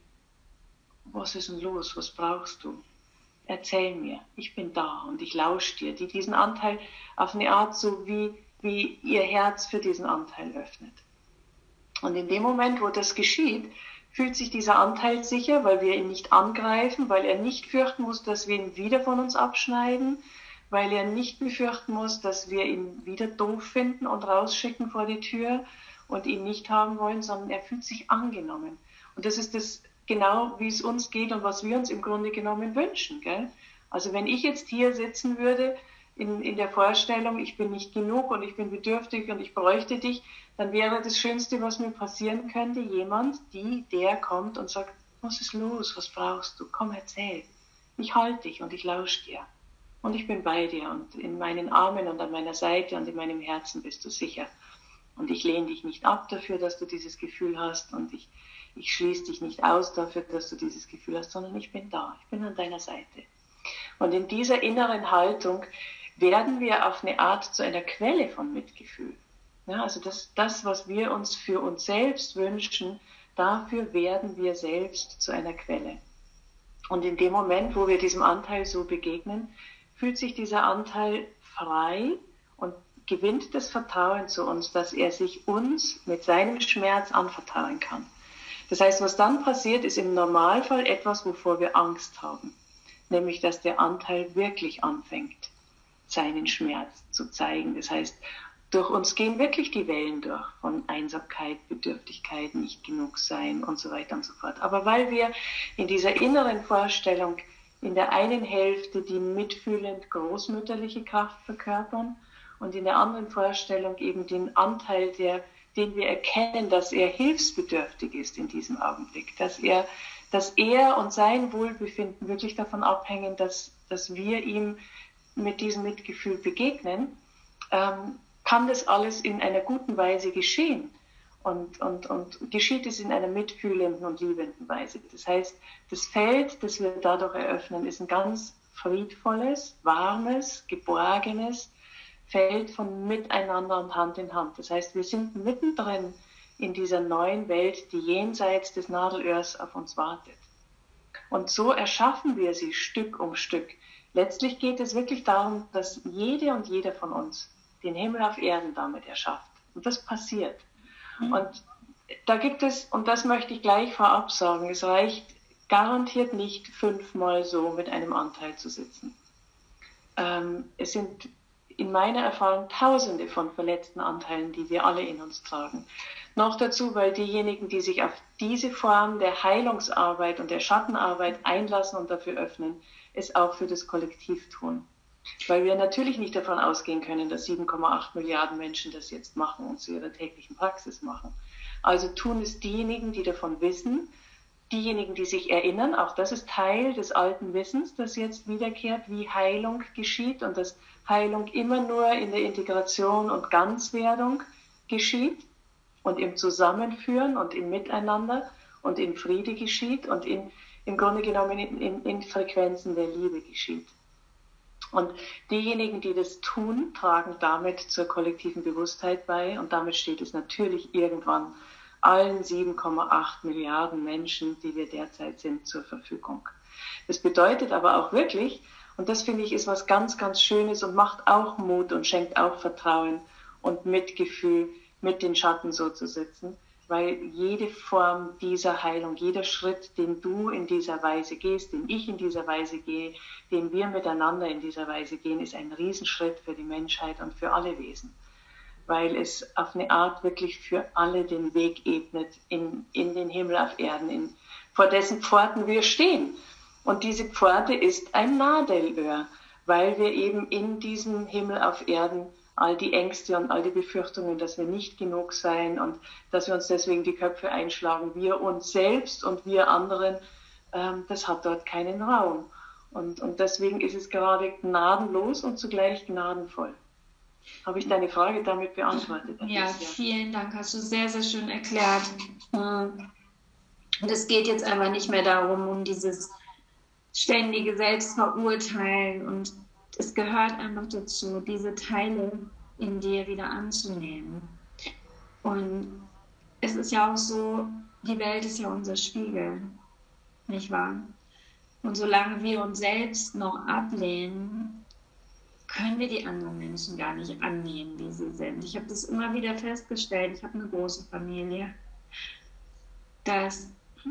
Was ist denn los? Was brauchst du? Erzähl mir, ich bin da und ich lausche dir. Die diesen Anteil auf eine Art so wie ihr Herz für diesen Anteil öffnet. Und in dem Moment, wo das geschieht, fühlt sich dieser Anteil sicher, weil wir ihn nicht angreifen, weil er nicht fürchten muss, dass wir ihn wieder von uns abschneiden, weil er nicht befürchten muss, dass wir ihn wieder doof finden und rausschicken vor die Tür und ihn nicht haben wollen, sondern er fühlt sich angenommen. Und das ist das genau, wie es uns geht und was wir uns im Grunde genommen wünschen. Gell? Also wenn ich jetzt hier sitzen würde in der Vorstellung, ich bin nicht genug und ich bin bedürftig und ich bräuchte dich, dann wäre das Schönste, was mir passieren könnte, jemand, der kommt und sagt: Was ist los, was brauchst du, komm, erzähl. Ich halte dich und ich lausche dir. Und ich bin bei dir und in meinen Armen und an meiner Seite und in meinem Herzen bist du sicher. Und ich lehne dich nicht ab dafür, dass du dieses Gefühl hast und ich schließe dich nicht aus dafür, dass du dieses Gefühl hast, sondern ich bin da, ich bin an deiner Seite. Und in dieser inneren Haltung werden wir auf eine Art zu einer Quelle von Mitgefühl. Ja, also das, was wir uns für uns selbst wünschen, dafür werden wir selbst zu einer Quelle. Und in dem Moment, wo wir diesem Anteil so begegnen, fühlt sich dieser Anteil frei und gewinnt das Vertrauen zu uns, dass er sich uns mit seinem Schmerz anvertrauen kann. Das heißt, was dann passiert, ist im Normalfall etwas, wovor wir Angst haben. Nämlich, dass der Anteil wirklich anfängt, seinen Schmerz zu zeigen. Das heißt, durch uns gehen wirklich die Wellen durch von Einsamkeit, Bedürftigkeit, nicht genug sein und so weiter und so fort. Aber weil wir in dieser inneren Vorstellung in der einen Hälfte die mitfühlend großmütterliche Kraft verkörpern und in der anderen Vorstellung eben den Anteil, den wir erkennen, dass er hilfsbedürftig ist in diesem Augenblick, dass er und sein Wohlbefinden wirklich davon abhängen, dass wir ihm mit diesem Mitgefühl begegnen, kann das alles in einer guten Weise geschehen und geschieht es in einer mitfühlenden und liebenden Weise. Das heißt, das Feld, das wir dadurch eröffnen, ist ein ganz friedvolles, warmes, geborgenes Feld von Miteinander und Hand in Hand. Das heißt, wir sind mittendrin in dieser neuen Welt, die jenseits des Nadelöhrs auf uns wartet. Und so erschaffen wir sie Stück um Stück. Letztlich geht es wirklich darum, dass jede und jeder von uns den Himmel auf Erden damit erschafft. Und das passiert. Und da gibt es, und das möchte ich gleich vorab sagen, es reicht garantiert nicht 5-mal so mit einem Anteil zu sitzen. Es sind in meiner Erfahrung Tausende von verletzten Anteilen, die wir alle in uns tragen. Noch dazu, weil diejenigen, die sich auf diese Form der Heilungsarbeit und der Schattenarbeit einlassen und dafür öffnen, es auch für das Kollektiv tun. Weil wir natürlich nicht davon ausgehen können, dass 7,8 Milliarden Menschen das jetzt machen und zu ihrer täglichen Praxis machen. Also tun es diejenigen, die davon wissen, diejenigen, die sich erinnern, auch das ist Teil des alten Wissens, das jetzt wiederkehrt, wie Heilung geschieht und dass Heilung immer nur in der Integration und Ganzwerdung geschieht und im Zusammenführen und im Miteinander und in Friede geschieht und im Grunde genommen in Frequenzen der Liebe geschieht. Und diejenigen, die das tun, tragen damit zur kollektiven Bewusstheit bei und damit steht es natürlich irgendwann allen 7,8 Milliarden Menschen, die wir derzeit sind, zur Verfügung. Das bedeutet aber auch wirklich, und das finde ich ist was ganz, ganz Schönes und macht auch Mut und schenkt auch Vertrauen und Mitgefühl, mit den Schatten so zu sitzen, weil jede Form dieser Heilung, jeder Schritt, den du in dieser Weise gehst, den ich in dieser Weise gehe, den wir miteinander in dieser Weise gehen, ist ein Riesenschritt für die Menschheit und für alle Wesen, weil es auf eine Art wirklich für alle den Weg ebnet in den Himmel auf Erden, vor dessen Pforten wir stehen. Und diese Pforte ist ein Nadelöhr, weil wir eben in diesem Himmel auf Erden all die Ängste und all die Befürchtungen, dass wir nicht genug seien und dass wir uns deswegen die Köpfe einschlagen, wir uns selbst und wir anderen, das hat dort keinen Raum. Und deswegen ist es gerade gnadenlos und zugleich gnadenvoll. Habe ich deine Frage damit beantwortet? Ja, vielen Dank, hast du sehr, sehr schön erklärt. Und es geht jetzt einfach nicht mehr darum, um dieses ständige Selbstverurteilen und es gehört einfach dazu, diese Teile in dir wieder anzunehmen. Und es ist ja auch so, die Welt ist ja unser Spiegel, nicht wahr? Und solange wir uns selbst noch ablehnen, können wir die anderen Menschen gar nicht annehmen, wie sie sind. Ich habe das immer wieder festgestellt, ich habe eine große Familie, dass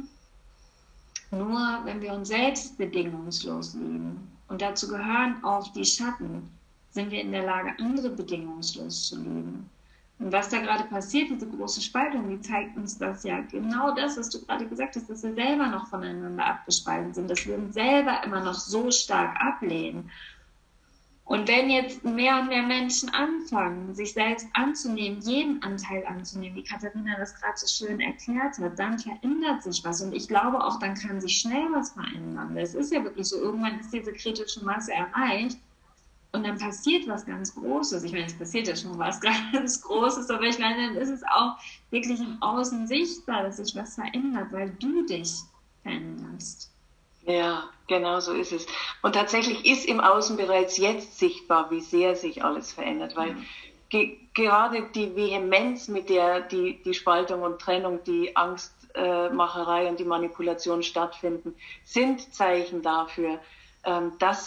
nur wenn wir uns selbst bedingungslos lieben, und dazu gehören auch die Schatten, sind wir in der Lage, andere bedingungslos zu lieben. Und was da gerade passiert, diese große Spaltung, die zeigt uns das ja genau das, was du gerade gesagt hast, dass wir selber noch voneinander abgespalten sind, dass wir uns selber immer noch so stark ablehnen. Und wenn jetzt mehr und mehr Menschen anfangen, sich selbst anzunehmen, jeden Anteil anzunehmen, wie Katharina das gerade so schön erklärt hat, dann verändert sich was. Und ich glaube auch, dann kann sich schnell was verändern. Es ist ja wirklich so, irgendwann ist diese kritische Masse erreicht und dann passiert was ganz Großes. Ich meine, es passiert ja schon was ganz Großes, aber ich meine, dann ist es auch wirklich im Außen sichtbar, dass sich was verändert, weil du dich veränderst. Ja, genau so ist es. Und tatsächlich ist im Außen bereits jetzt sichtbar, wie sehr sich alles verändert, weil gerade die Vehemenz, mit der die Spaltung und Trennung, die Angstmacherei und die Manipulation stattfinden, sind Zeichen dafür, dass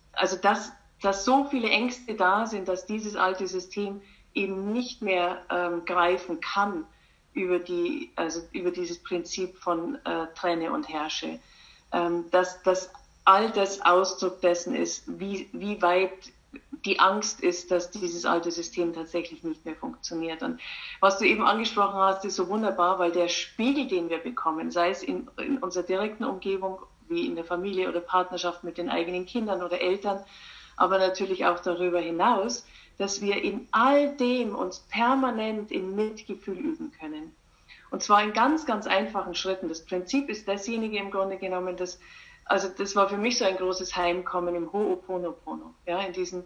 so viele Ängste da sind, dass dieses alte System eben nicht mehr greifen kann über dieses Prinzip von Trenne und Herrsche. Dass all das Ausdruck dessen ist, wie weit die Angst ist, dass dieses alte System tatsächlich nicht mehr funktioniert. Und was du eben angesprochen hast, ist so wunderbar, weil der Spiegel, den wir bekommen, sei es in unserer direkten Umgebung, wie in der Familie oder Partnerschaft mit den eigenen Kindern oder Eltern, aber natürlich auch darüber hinaus, dass wir in all dem uns permanent in Mitgefühl üben können. Und zwar in ganz, ganz einfachen Schritten. Das Prinzip ist dasjenige im Grunde genommen, das war für mich so ein großes Heimkommen im Ho'oponopono. Ja, in diesem,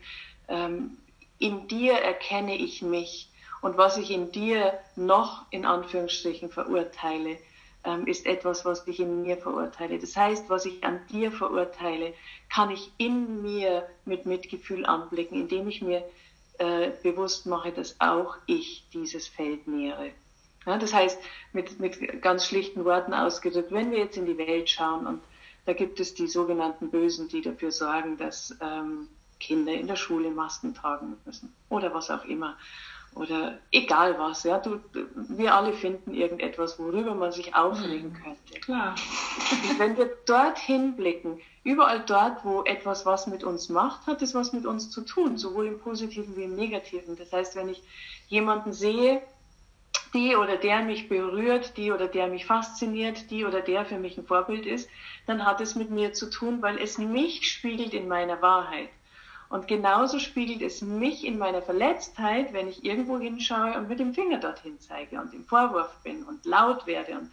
in dir erkenne ich mich und was ich in dir noch in Anführungsstrichen verurteile, ist etwas, was ich in mir verurteile. Das heißt, was ich an dir verurteile, kann ich in mir mit Mitgefühl anblicken, indem ich mir bewusst mache, dass auch ich dieses Feld nähere. Ja, das heißt, mit ganz schlichten Worten ausgedrückt, wenn wir jetzt in die Welt schauen und da gibt es die sogenannten Bösen, die dafür sorgen, dass Kinder in der Schule Masken tragen müssen oder was auch immer oder egal was. Ja, wir alle finden irgendetwas, worüber man sich aufregen könnte. Klar. Und wenn wir dorthin blicken, überall dort, wo etwas was mit uns macht, hat es was mit uns zu tun, sowohl im Positiven wie im Negativen. Das heißt, wenn ich jemanden sehe, die oder der mich berührt, die oder der mich fasziniert, die oder der für mich ein Vorbild ist, dann hat es mit mir zu tun, weil es mich spiegelt in meiner Wahrheit. Und genauso spiegelt es mich in meiner Verletztheit, wenn ich irgendwo hinschaue und mit dem Finger dorthin zeige und im Vorwurf bin und laut werde und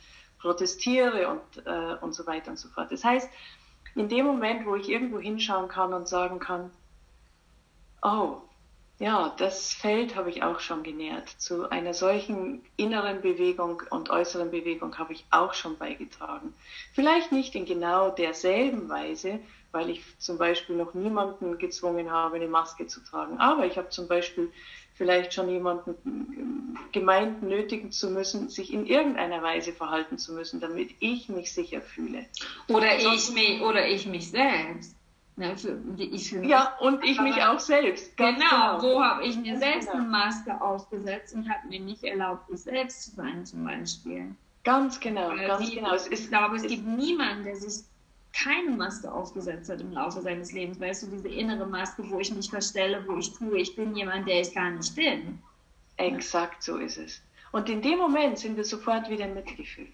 protestiere und so weiter und so fort. Das heißt, in dem Moment, wo ich irgendwo hinschauen kann und sagen kann, oh, ja, das Feld habe ich auch schon genährt. Zu einer solchen inneren Bewegung und äußeren Bewegung habe ich auch schon beigetragen. Vielleicht nicht in genau derselben Weise, weil ich zum Beispiel noch niemanden gezwungen habe, eine Maske zu tragen. Aber ich habe zum Beispiel vielleicht schon jemanden gemeint, nötigen zu müssen, sich in irgendeiner Weise verhalten zu müssen, damit ich mich sicher fühle. Oder ich mich selbst. Ne, ja, und ich mich auch selbst. Genau, wo habe ich mir selbst eine Maske aufgesetzt und habe mir nicht erlaubt, ich selbst zu sein, zum Beispiel. Ganz genau, ganz genau. Ich glaube, es gibt niemanden, der sich keine Maske aufgesetzt hat im Laufe seines Lebens. Weißt du, diese innere Maske, wo ich mich verstelle, wo ich tue, ich bin jemand, der ich gar nicht bin. Exakt so ist es. Und in dem Moment sind wir sofort wieder im Mitgefühl.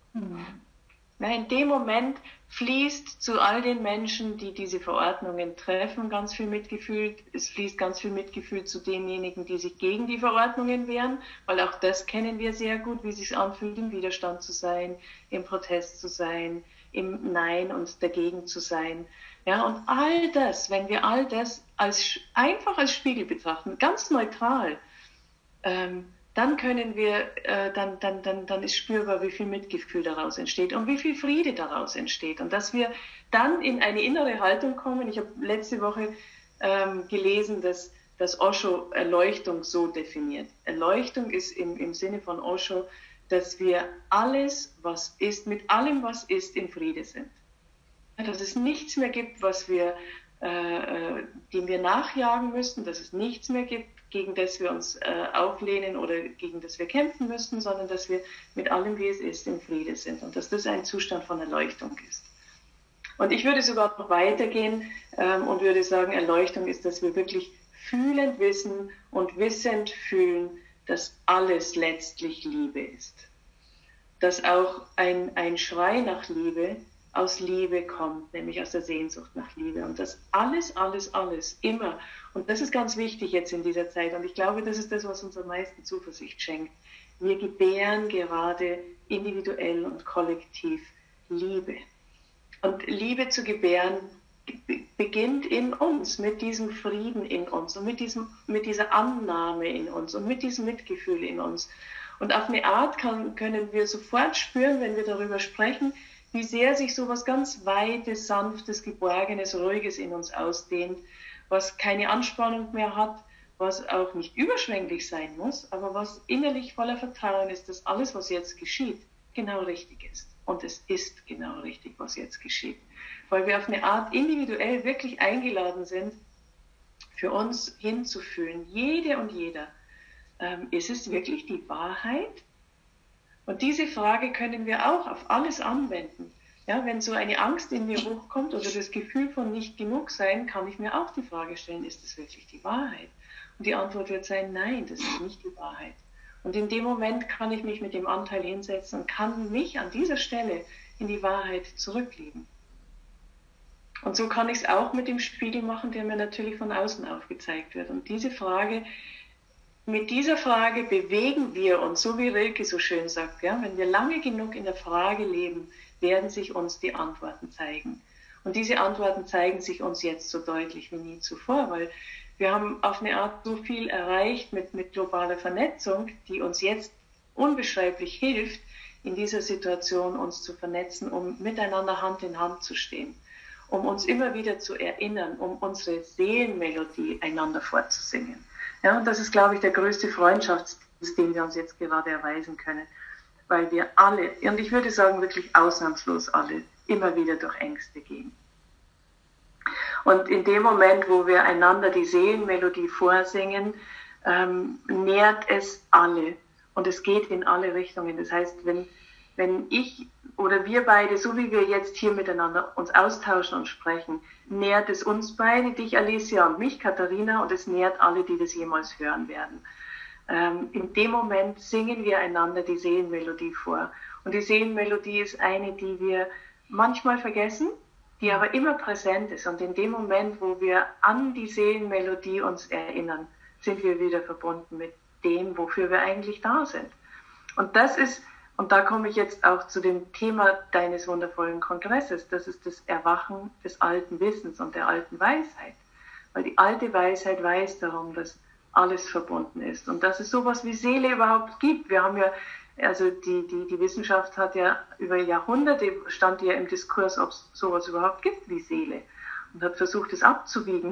In dem Moment fließt zu all den Menschen, die diese Verordnungen treffen, ganz viel Mitgefühl. Es fließt ganz viel Mitgefühl zu denjenigen, die sich gegen die Verordnungen wehren, weil auch das kennen wir sehr gut, wie es sich anfühlt, im Widerstand zu sein, im Protest zu sein, im Nein und dagegen zu sein. Ja, und all das, wenn wir all das einfach als Spiegel betrachten, ganz neutral, dann können wir, dann ist spürbar, wie viel Mitgefühl daraus entsteht und wie viel Friede daraus entsteht. Und dass wir dann in eine innere Haltung kommen. Ich habe letzte Woche gelesen, dass Osho Erleuchtung so definiert. Erleuchtung ist im Sinne von Osho, dass wir alles, was ist, mit allem, was ist, in Friede sind. Dass es nichts mehr gibt, dem wir nachjagen müssen, dass es nichts mehr gibt, gegen das wir uns auflehnen oder gegen das wir kämpfen müssen, sondern dass wir mit allem, wie es ist, in Friede sind und dass das ein Zustand von Erleuchtung ist. Und ich würde sogar noch weitergehen und würde sagen, Erleuchtung ist, dass wir wirklich fühlend wissen und wissend fühlen, dass alles letztlich Liebe ist. Dass auch ein Schrei nach Liebe aus Liebe kommt, nämlich aus der Sehnsucht nach Liebe. Und dass alles immer, und das ist ganz wichtig jetzt in dieser Zeit, und ich glaube, das ist das, was uns am meisten Zuversicht schenkt. Wir gebären gerade individuell und kollektiv Liebe. Und Liebe zu gebären beginnt in uns, mit diesem Frieden in uns und mit dieser Annahme in uns und mit diesem Mitgefühl in uns. Und auf eine Art können wir sofort spüren, wenn wir darüber sprechen, wie sehr sich so was ganz Weites, Sanftes, Geborgenes, Ruhiges in uns ausdehnt, was keine Anspannung mehr hat, was auch nicht überschwänglich sein muss, aber was innerlich voller Vertrauen ist, dass alles, was jetzt geschieht, genau richtig ist. Und es ist genau richtig, was jetzt geschieht. Weil wir auf eine Art individuell wirklich eingeladen sind, für uns hinzufühlen, jede und jeder, ist es wirklich die Wahrheit? Und diese Frage können wir auch auf alles anwenden. Ja, wenn so eine Angst in mir hochkommt oder das Gefühl von nicht genug sein, kann ich mir auch die Frage stellen, ist das wirklich die Wahrheit? Und die Antwort wird sein, nein, das ist nicht die Wahrheit. Und in dem Moment kann ich mich mit dem Anteil hinsetzen und kann mich an dieser Stelle in die Wahrheit zurückleben. Und so kann ich es auch mit dem Spiegel machen, der mir natürlich von außen aufgezeigt wird. Und mit dieser Frage bewegen wir uns, so wie Rilke so schön sagt, ja, wenn wir lange genug in der Frage leben, werden sich uns die Antworten zeigen. Und diese Antworten zeigen sich uns jetzt so deutlich wie nie zuvor, weil wir haben auf eine Art so viel erreicht mit globaler Vernetzung, die uns jetzt unbeschreiblich hilft, in dieser Situation uns zu vernetzen, um miteinander Hand in Hand zu stehen, um uns immer wieder zu erinnern, um unsere Seelenmelodie einander vorzusingen. Ja, und das ist, glaube ich, der größte Freundschaftsdienst, den wir uns jetzt gerade erweisen können, weil wir alle, und ich würde sagen wirklich ausnahmslos alle, immer wieder durch Ängste gehen. Und in dem Moment, wo wir einander die Seelenmelodie vorsingen, nährt es alle und es geht in alle Richtungen. Das heißt, wenn ich oder wir beide, so wie wir jetzt hier miteinander uns austauschen und sprechen, nährt es uns beide, dich Alicia und mich Katharina, und es nährt alle, die das jemals hören werden. In dem Moment singen wir einander die Seelenmelodie vor. Und die Seelenmelodie ist eine, die wir manchmal vergessen, die aber immer präsent ist. Und in dem Moment, wo wir an die Seelenmelodie uns erinnern, sind wir wieder verbunden mit dem, wofür wir eigentlich da sind. Und das ist, Und da komme ich jetzt auch zu dem Thema deines wundervollen Kongresses. Das ist das Erwachen des alten Wissens und der alten Weisheit. Weil die alte Weisheit weiß darum, dass alles verbunden ist und dass es sowas wie Seele überhaupt gibt. Wir haben ja, also die Wissenschaft hat ja über Jahrhunderte, stand ja im Diskurs, ob es sowas überhaupt gibt wie Seele, und hat versucht, es abzuwiegen.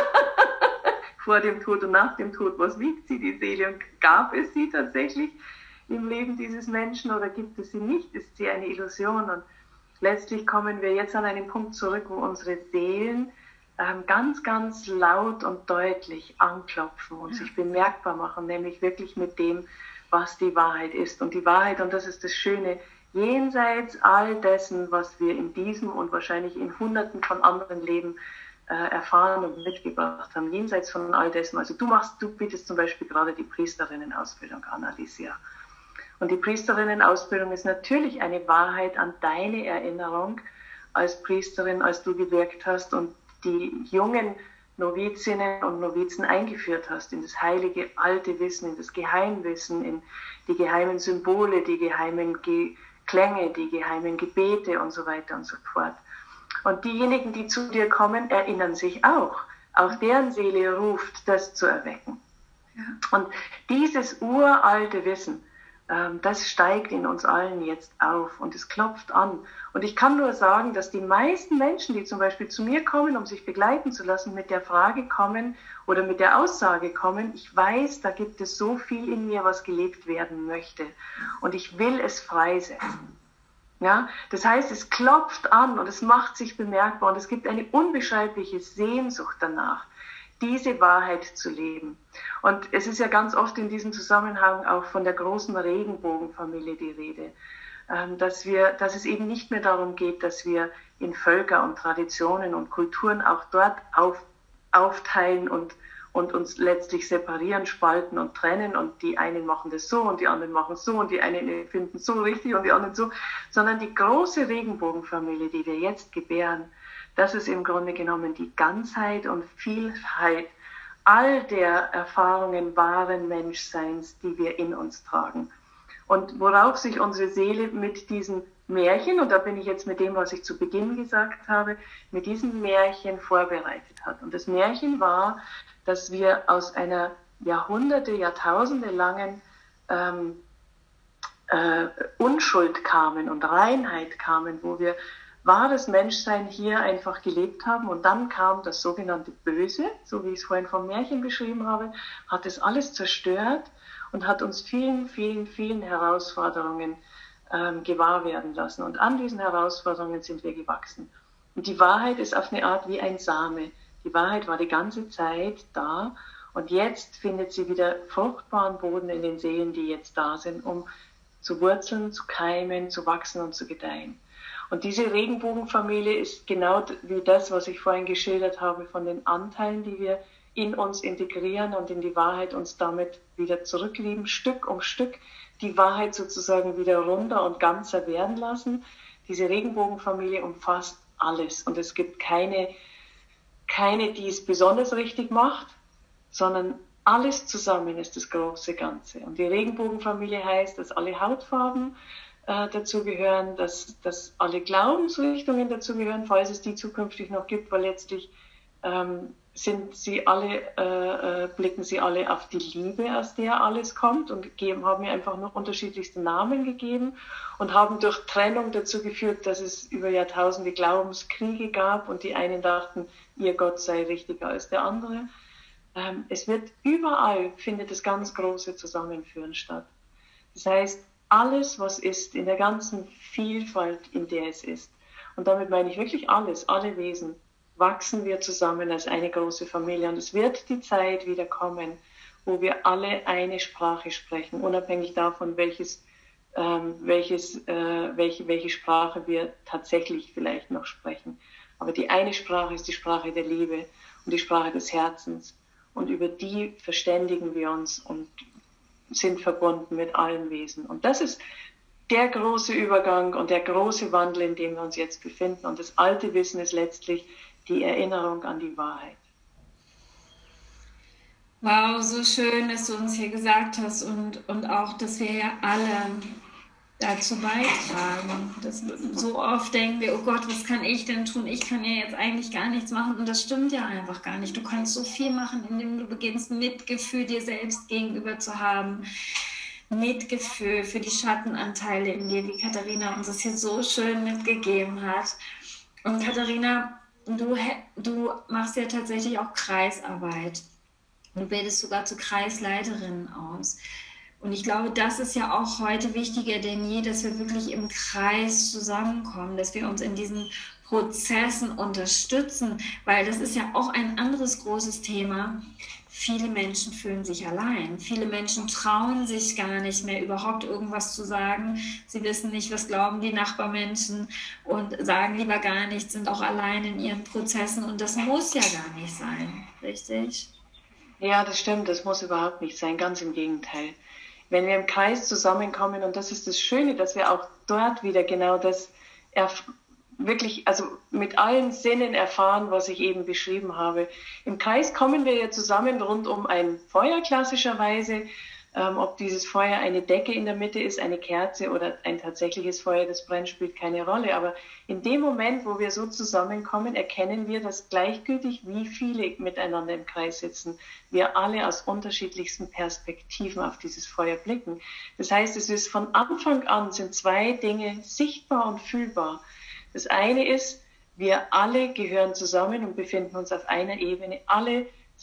Vor dem Tod und nach dem Tod, was wiegt sie, die Seele, und gab es sie tatsächlich im Leben dieses Menschen oder gibt es sie nicht? Ist sie eine Illusion? Und letztlich kommen wir jetzt an einen Punkt zurück, wo unsere Seelen ganz, ganz laut und deutlich anklopfen und sich bemerkbar machen, nämlich wirklich mit dem, was die Wahrheit ist. Und die Wahrheit, und das ist das Schöne, jenseits all dessen, was wir in diesem und wahrscheinlich in Hunderten von anderen Leben erfahren und mitgebracht haben, jenseits von all dessen. Also du bietest zum Beispiel gerade die Priesterinnen-Ausbildung an, Alicia. Und die Priesterinnen-Ausbildung ist natürlich eine Wahrheit an deine Erinnerung als Priesterin, als du gewirkt hast und die jungen Novizinnen und Novizen eingeführt hast in das heilige alte Wissen, in das Geheimwissen, in die geheimen Symbole, die geheimen Klänge, die geheimen Gebete und so weiter und so fort. Und diejenigen, die zu dir kommen, erinnern sich auch. Auch deren Seele ruft, das zu erwecken. Ja. Und dieses uralte Wissen, das steigt in uns allen jetzt auf und es klopft an. Und ich kann nur sagen, dass die meisten Menschen, die zum Beispiel zu mir kommen, um sich begleiten zu lassen, mit der Frage kommen oder mit der Aussage kommen, ich weiß, da gibt es so viel in mir, was gelebt werden möchte und ich will es freisetzen. Ja, das heißt, es klopft an und es macht sich bemerkbar und es gibt eine unbeschreibliche Sehnsucht danach, diese Wahrheit zu leben. Und es ist ja ganz oft in diesem Zusammenhang auch von der großen Regenbogenfamilie die Rede, dass es eben nicht mehr darum geht, dass wir in Völker und Traditionen und Kulturen auch dort aufteilen und uns letztlich separieren, spalten und trennen und die einen machen das so und die anderen machen es so und die einen finden es so richtig und die anderen so, sondern die große Regenbogenfamilie, die wir jetzt gebären, das ist im Grunde genommen die Ganzheit und Vielheit all der Erfahrungen wahren Menschseins, die wir in uns tragen. Und worauf sich unsere Seele mit diesen Märchen, und da bin ich jetzt mit dem, was ich zu Beginn gesagt habe, mit diesem Märchen vorbereitet hat. Und das Märchen war, dass wir aus einer Jahrhunderte, Jahrtausende langen Unschuld kamen und Reinheit kamen, wo wir wahres Menschsein hier einfach gelebt haben und dann kam das sogenannte Böse, so wie ich es vorhin vom Märchen beschrieben habe, hat es alles zerstört und hat uns vielen, vielen, vielen Herausforderungen gewahr werden lassen. Und an diesen Herausforderungen sind wir gewachsen. Und die Wahrheit ist auf eine Art wie ein Same. Die Wahrheit war die ganze Zeit da und jetzt findet sie wieder fruchtbaren Boden in den Seelen, die jetzt da sind, um zu wurzeln, zu keimen, zu wachsen und zu gedeihen. Und diese Regenbogenfamilie ist genau wie das, was ich vorhin geschildert habe, von den Anteilen, die wir in uns integrieren und in die Wahrheit uns damit wieder zurücklieben, Stück um Stück die Wahrheit sozusagen wieder runder und ganzer werden lassen. Diese Regenbogenfamilie umfasst alles und es gibt keine, die es besonders richtig macht, sondern alles zusammen ist das große Ganze. Und die Regenbogenfamilie heißt, dass alle Hautfarben dazugehören, dass alle Glaubensrichtungen dazugehören, falls es die zukünftig noch gibt, weil letztlich blicken sie alle auf die Liebe, aus der alles kommt und haben mir einfach noch unterschiedlichste Namen gegeben und haben durch Trennung dazu geführt, dass es über Jahrtausende Glaubenskriege gab und die einen dachten, ihr Gott sei richtiger als der andere. Es wird überall, findet das ganz große Zusammenführen statt. Das heißt, alles, was ist, in der ganzen Vielfalt, in der es ist, und damit meine ich wirklich alles, alle Wesen, wachsen wir zusammen als eine große Familie. Und es wird die Zeit wieder kommen, wo wir alle eine Sprache sprechen, unabhängig davon, welche Sprache wir tatsächlich vielleicht noch sprechen. Aber die eine Sprache ist die Sprache der Liebe und die Sprache des Herzens. Und über die verständigen wir uns und sind verbunden mit allen Wesen. Und das ist der große Übergang und der große Wandel, in dem wir uns jetzt befinden. Und das alte Wissen ist letztlich die Erinnerung an die Wahrheit. Wow, so schön, dass du uns hier gesagt hast und auch, dass wir ja alle dazu beitragen. So oft denken wir, oh Gott, was kann ich denn tun? Ich kann ja jetzt eigentlich gar nichts machen. Und das stimmt ja einfach gar nicht. Du kannst so viel machen, indem du beginnst, Mitgefühl dir selbst gegenüber zu haben. Mitgefühl für die Schattenanteile in dir, wie Katharina uns das hier so schön mitgegeben hat. Und Katharina, du machst ja tatsächlich auch Kreisarbeit. Du bildest sogar zur Kreisleiterin aus. Und ich glaube, das ist ja auch heute wichtiger denn je, dass wir wirklich im Kreis zusammenkommen, dass wir uns in diesen Prozessen unterstützen, weil das ist ja auch ein anderes großes Thema. Viele Menschen fühlen sich allein. Viele Menschen trauen sich gar nicht mehr, überhaupt irgendwas zu sagen. Sie wissen nicht, was glauben die Nachbarmenschen und sagen lieber gar nichts, sind auch allein in ihren Prozessen. Und das muss ja gar nicht sein, richtig? Ja, das stimmt, das muss überhaupt nicht sein, ganz im Gegenteil. Wenn wir im Kreis zusammenkommen, und das ist das Schöne, dass wir auch dort wieder genau das wirklich, also mit allen Sinnen erfahren, was ich eben beschrieben habe. Im Kreis kommen wir ja zusammen rund um ein Feuer klassischerweise. Ob dieses Feuer eine Decke in der Mitte ist, eine Kerze oder ein tatsächliches Feuer, das brennt, spielt keine Rolle. Aber in dem Moment, wo wir so zusammenkommen, erkennen wir, dass gleichgültig wie viele miteinander im Kreis sitzen, wir alle aus unterschiedlichsten Perspektiven auf dieses Feuer blicken. Das heißt, es ist von Anfang an sind zwei Dinge sichtbar und fühlbar. Das eine ist, wir alle gehören zusammen und befinden uns auf einer Ebene. Alle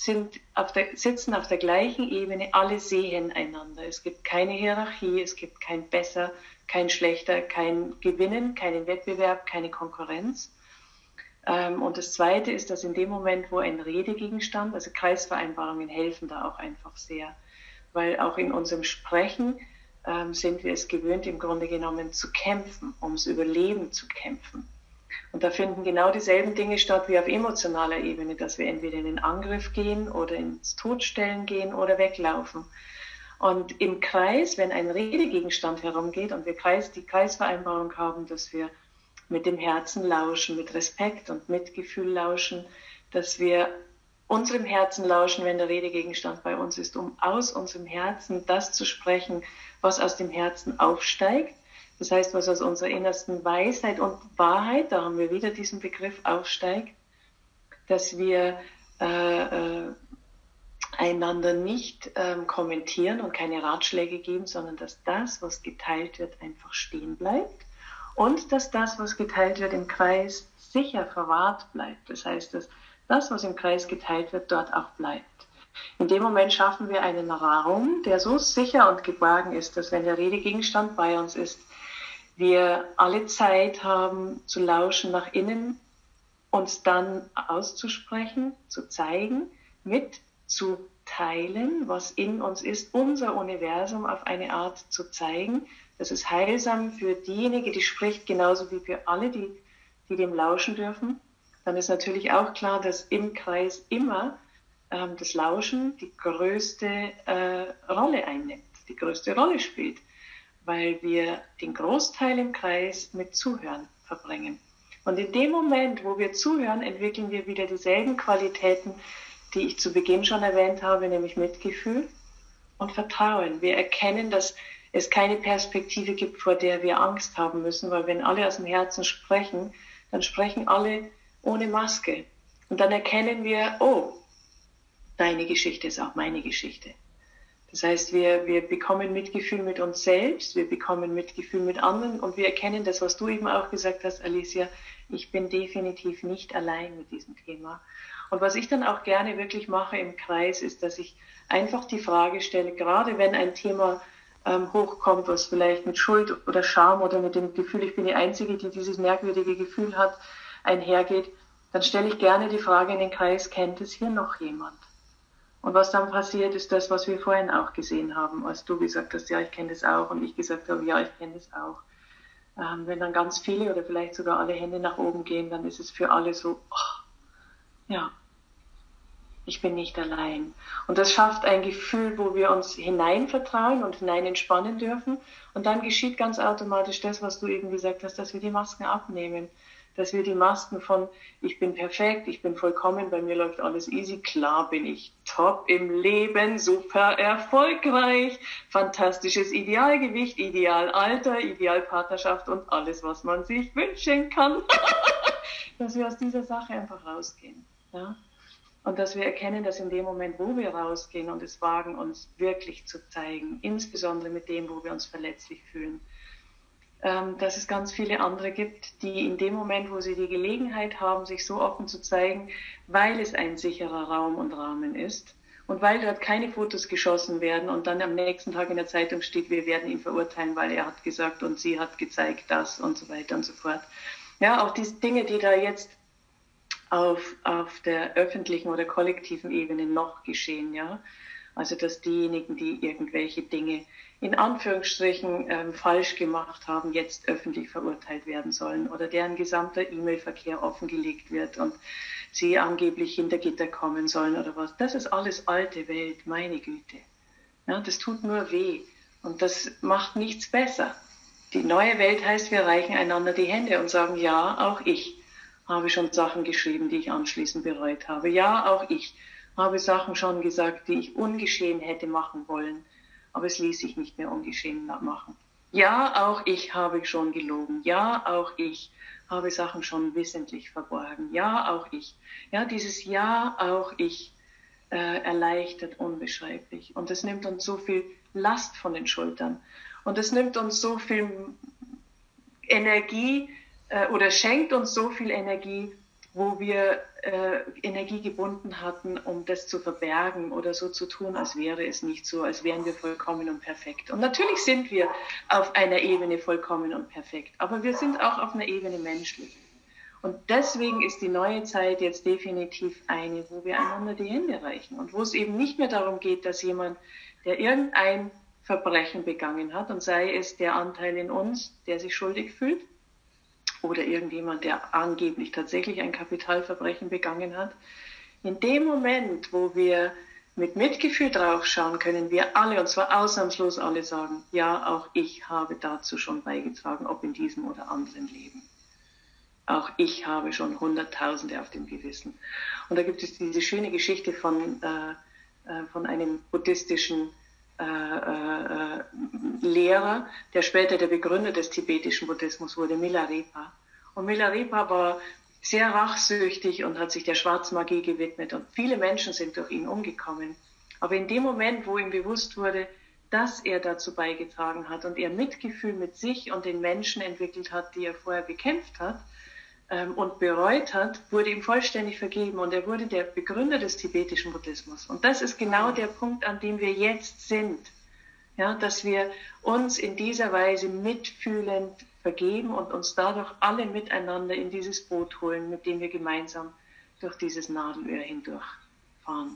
sitzen auf der gleichen Ebene, alle sehen einander. Es gibt keine Hierarchie, es gibt kein Besser, kein Schlechter, kein Gewinnen, keinen Wettbewerb, keine Konkurrenz. Und das Zweite ist, dass in dem Moment, wo ein Redegegenstand, also Kreisvereinbarungen helfen da auch einfach sehr, weil auch in unserem Sprechen sind wir es gewöhnt, im Grunde genommen zu kämpfen, ums Überleben zu kämpfen. Und da finden genau dieselben Dinge statt wie auf emotionaler Ebene, dass wir entweder in den Angriff gehen oder ins Todstellen gehen oder weglaufen. Und im Kreis, wenn ein Redegegenstand herumgeht und wir die Kreisvereinbarung haben, dass wir mit dem Herzen lauschen, mit Respekt und Mitgefühl lauschen, dass wir unserem Herzen lauschen, wenn der Redegegenstand bei uns ist, um aus unserem Herzen das zu sprechen, was aus dem Herzen aufsteigt. Das heißt, was aus unserer innersten Weisheit und Wahrheit, da haben wir wieder diesen Begriff, aufsteigt, dass wir einander nicht kommentieren und keine Ratschläge geben, sondern dass das, was geteilt wird, einfach stehen bleibt und dass das, was geteilt wird, im Kreis sicher verwahrt bleibt. Das heißt, dass das, was im Kreis geteilt wird, dort auch bleibt. In dem Moment schaffen wir einen Raum, der so sicher und geborgen ist, dass wenn der Redegegenstand bei uns ist, wir alle Zeit haben zu lauschen nach innen, uns dann auszusprechen, zu zeigen, mitzuteilen, was in uns ist, unser Universum auf eine Art zu zeigen. Das ist heilsam für diejenige, die spricht, genauso wie für alle, die dem lauschen dürfen. Dann ist natürlich auch klar, dass im Kreis immer das Lauschen die größte Rolle einnimmt, die größte Rolle spielt, weil wir den Großteil im Kreis mit Zuhören verbringen. Und in dem Moment, wo wir zuhören, entwickeln wir wieder dieselben Qualitäten, die ich zu Beginn schon erwähnt habe, nämlich Mitgefühl und Vertrauen. Wir erkennen, dass es keine Perspektive gibt, vor der wir Angst haben müssen, weil wenn alle aus dem Herzen sprechen, dann sprechen alle ohne Maske. Und dann erkennen wir, oh, deine Geschichte ist auch meine Geschichte. Das heißt, wir bekommen Mitgefühl mit uns selbst, wir bekommen Mitgefühl mit anderen und wir erkennen das, was du eben auch gesagt hast, Alicia, ich bin definitiv nicht allein mit diesem Thema. Und was ich dann auch gerne wirklich mache im Kreis, ist, dass ich einfach die Frage stelle, gerade wenn ein Thema hochkommt, was vielleicht mit Schuld oder Scham oder mit dem Gefühl, ich bin die Einzige, die dieses merkwürdige Gefühl hat, einhergeht, dann stelle ich gerne die Frage in den Kreis, kennt es hier noch jemand? Und was dann passiert, ist das, was wir vorhin auch gesehen haben, als du gesagt hast, ja, ich kenne das auch und ich gesagt habe, ja, ich kenne das auch. Wenn dann ganz viele oder vielleicht sogar alle Hände nach oben gehen, dann ist es für alle so, oh, ja, ich bin nicht allein. Und das schafft ein Gefühl, wo wir uns hinein vertrauen und hinein entspannen dürfen. Und dann geschieht ganz automatisch das, was du eben gesagt hast, dass wir die Masken abnehmen. dass wir die Masken von ich bin perfekt, ich bin vollkommen, bei mir läuft alles easy, klar bin ich top im Leben, super erfolgreich, fantastisches Idealgewicht, Idealalter, Idealpartnerschaft und alles, was man sich wünschen kann, dass wir aus dieser Sache einfach rausgehen. Ja? Und dass wir erkennen, dass in dem Moment, wo wir rausgehen und es wagen, uns wirklich zu zeigen, insbesondere mit dem, wo wir uns verletzlich fühlen, dass es ganz viele andere gibt, die in dem Moment, wo sie die Gelegenheit haben, sich so offen zu zeigen, weil es ein sicherer Raum und Rahmen ist und weil dort keine Fotos geschossen werden und dann am nächsten Tag in der Zeitung steht, wir werden ihn verurteilen, weil er hat gesagt und sie hat gezeigt das und so weiter und so fort. Ja, auch diese Dinge, die da jetzt auf der öffentlichen oder kollektiven Ebene noch geschehen, ja. Also dass diejenigen, die irgendwelche Dinge in Anführungsstrichen falsch gemacht haben, jetzt öffentlich verurteilt werden sollen oder deren gesamter E-Mail-Verkehr offengelegt wird und sie angeblich hinter Gitter kommen sollen oder was. Das ist alles alte Welt, meine Güte. Ja, das tut nur weh und das macht nichts besser. Die neue Welt heißt, wir reichen einander die Hände und sagen, ja, auch ich habe schon Sachen geschrieben, die ich anschließend bereut habe. Ja, auch ich habe Sachen schon gesagt, die ich ungeschehen hätte machen wollen, aber es ließ sich nicht mehr ungeschehen machen. Ja, auch ich habe schon gelogen. Ja, auch ich habe Sachen schon wissentlich verborgen. Ja, auch ich. Ja, dieses Ja, auch ich erleichtert unbeschreiblich. Und es nimmt uns so viel Last von den Schultern. Und es nimmt uns so viel Energie oder schenkt uns so viel Energie, wo wir Energie gebunden hatten, um das zu verbergen oder so zu tun, als wäre es nicht so, als wären wir vollkommen und perfekt. Und natürlich sind wir auf einer Ebene vollkommen und perfekt, aber wir sind auch auf einer Ebene menschlich. Und deswegen ist die neue Zeit jetzt definitiv eine, wo wir einander die Hände reichen und wo es eben nicht mehr darum geht, dass jemand, der irgendein Verbrechen begangen hat, und sei es der Anteil in uns, der sich schuldig fühlt, oder irgendjemand, der angeblich tatsächlich ein Kapitalverbrechen begangen hat. In dem Moment, wo wir mit Mitgefühl draufschauen, können wir alle, und zwar ausnahmslos alle sagen, ja, auch ich habe dazu schon beigetragen, ob in diesem oder anderen Leben. Auch ich habe schon Hunderttausende auf dem Gewissen. Und da gibt es diese schöne Geschichte von einem buddhistischen Lehrer, der später der Begründer des tibetischen Buddhismus wurde, Milarepa. Und Milarepa war sehr rachsüchtig und hat sich der Schwarzmagie gewidmet und viele Menschen sind durch ihn umgekommen. Aber in dem Moment, wo ihm bewusst wurde, dass er dazu beigetragen hat und er Mitgefühl mit sich und den Menschen entwickelt hat, die er vorher bekämpft hat und bereut hat, wurde ihm vollständig vergeben und er wurde der Begründer des tibetischen Buddhismus. Und das ist genau der Punkt, an dem wir jetzt sind. Ja, dass wir uns in dieser Weise mitfühlend vergeben und uns dadurch alle miteinander in dieses Boot holen, mit dem wir gemeinsam durch dieses Nadelöhr hindurchfahren.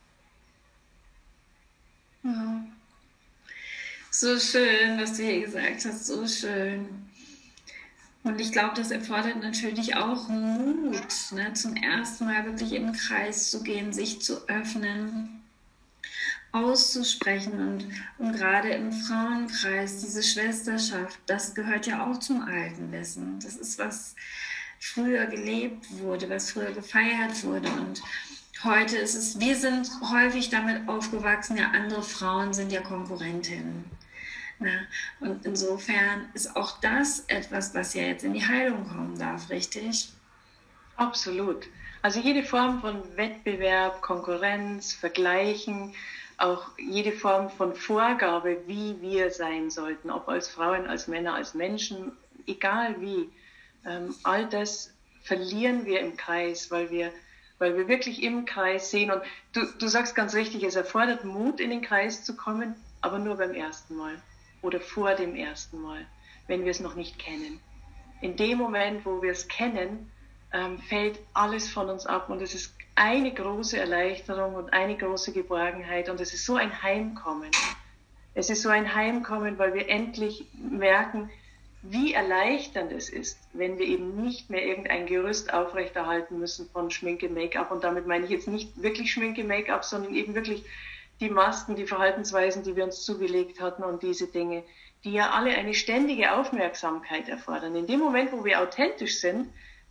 Ja. So schön, was du hier gesagt hast, so schön. Und ich glaube, das erfordert natürlich auch Mut, ne, zum ersten Mal wirklich in den Kreis zu gehen, sich zu öffnen, auszusprechen und gerade im Frauenkreis, diese Schwesterschaft, das gehört ja auch zum alten Wissen. Das ist, was früher gelebt wurde, was früher gefeiert wurde und heute ist es, wir sind häufig damit aufgewachsen, ja, andere Frauen sind ja Konkurrentinnen. Na, und insofern ist auch das etwas, was ja jetzt in die Heilung kommen darf, richtig? Absolut. Also jede Form von Wettbewerb, Konkurrenz, Vergleichen, auch jede Form von Vorgabe, wie wir sein sollten, ob als Frauen, als Männer, als Menschen, egal wie, all das verlieren wir im Kreis, weil wir wirklich im Kreis sehen. Und du sagst ganz richtig, es erfordert Mut, in den Kreis zu kommen, aber nur beim ersten Mal oder vor dem ersten Mal, wenn wir es noch nicht kennen. In dem Moment, wo wir es kennen, fällt alles von uns ab und es ist eine große Erleichterung und eine große Geborgenheit und es ist so ein Heimkommen. Es ist so ein Heimkommen, weil wir endlich merken, wie erleichternd es ist, wenn wir eben nicht mehr irgendein Gerüst aufrechterhalten müssen von Schminke, Make-up. Und damit meine ich jetzt nicht wirklich Schminke, Make-up, sondern eben wirklich die Masken, die Verhaltensweisen, die wir uns zugelegt hatten und diese Dinge, die ja alle eine ständige Aufmerksamkeit erfordern. In dem Moment, wo wir authentisch sind,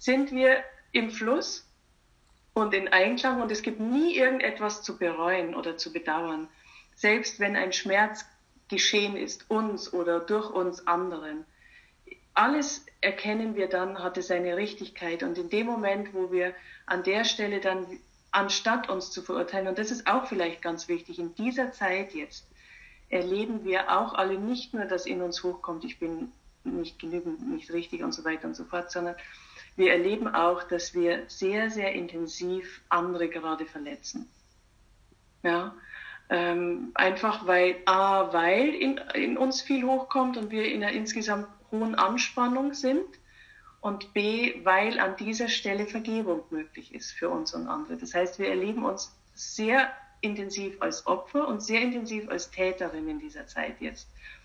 sind wir im Fluss und in Einklang und es gibt nie irgendetwas zu bereuen oder zu bedauern. Selbst wenn ein Schmerz geschehen ist, uns oder durch uns anderen. Alles erkennen wir dann, hatte seine Richtigkeit. Und in dem Moment, wo wir an der Stelle dann, anstatt uns zu verurteilen, und das ist auch vielleicht ganz wichtig, in dieser Zeit jetzt, erleben wir auch alle nicht nur, dass in uns hochkommt, ich bin nicht genügend, nicht richtig und so weiter und so fort, sondern wir erleben auch, dass wir sehr, sehr intensiv andere gerade verletzen. Ja, einfach weil in uns viel hochkommt und wir in einer insgesamt hohen Anspannung sind und B, weil an dieser Stelle Vergebung möglich ist für uns und andere. Das heißt, wir erleben uns sehr intensiv als Opfer und sehr intensiv als Täterin in dieser Zeit jetzt.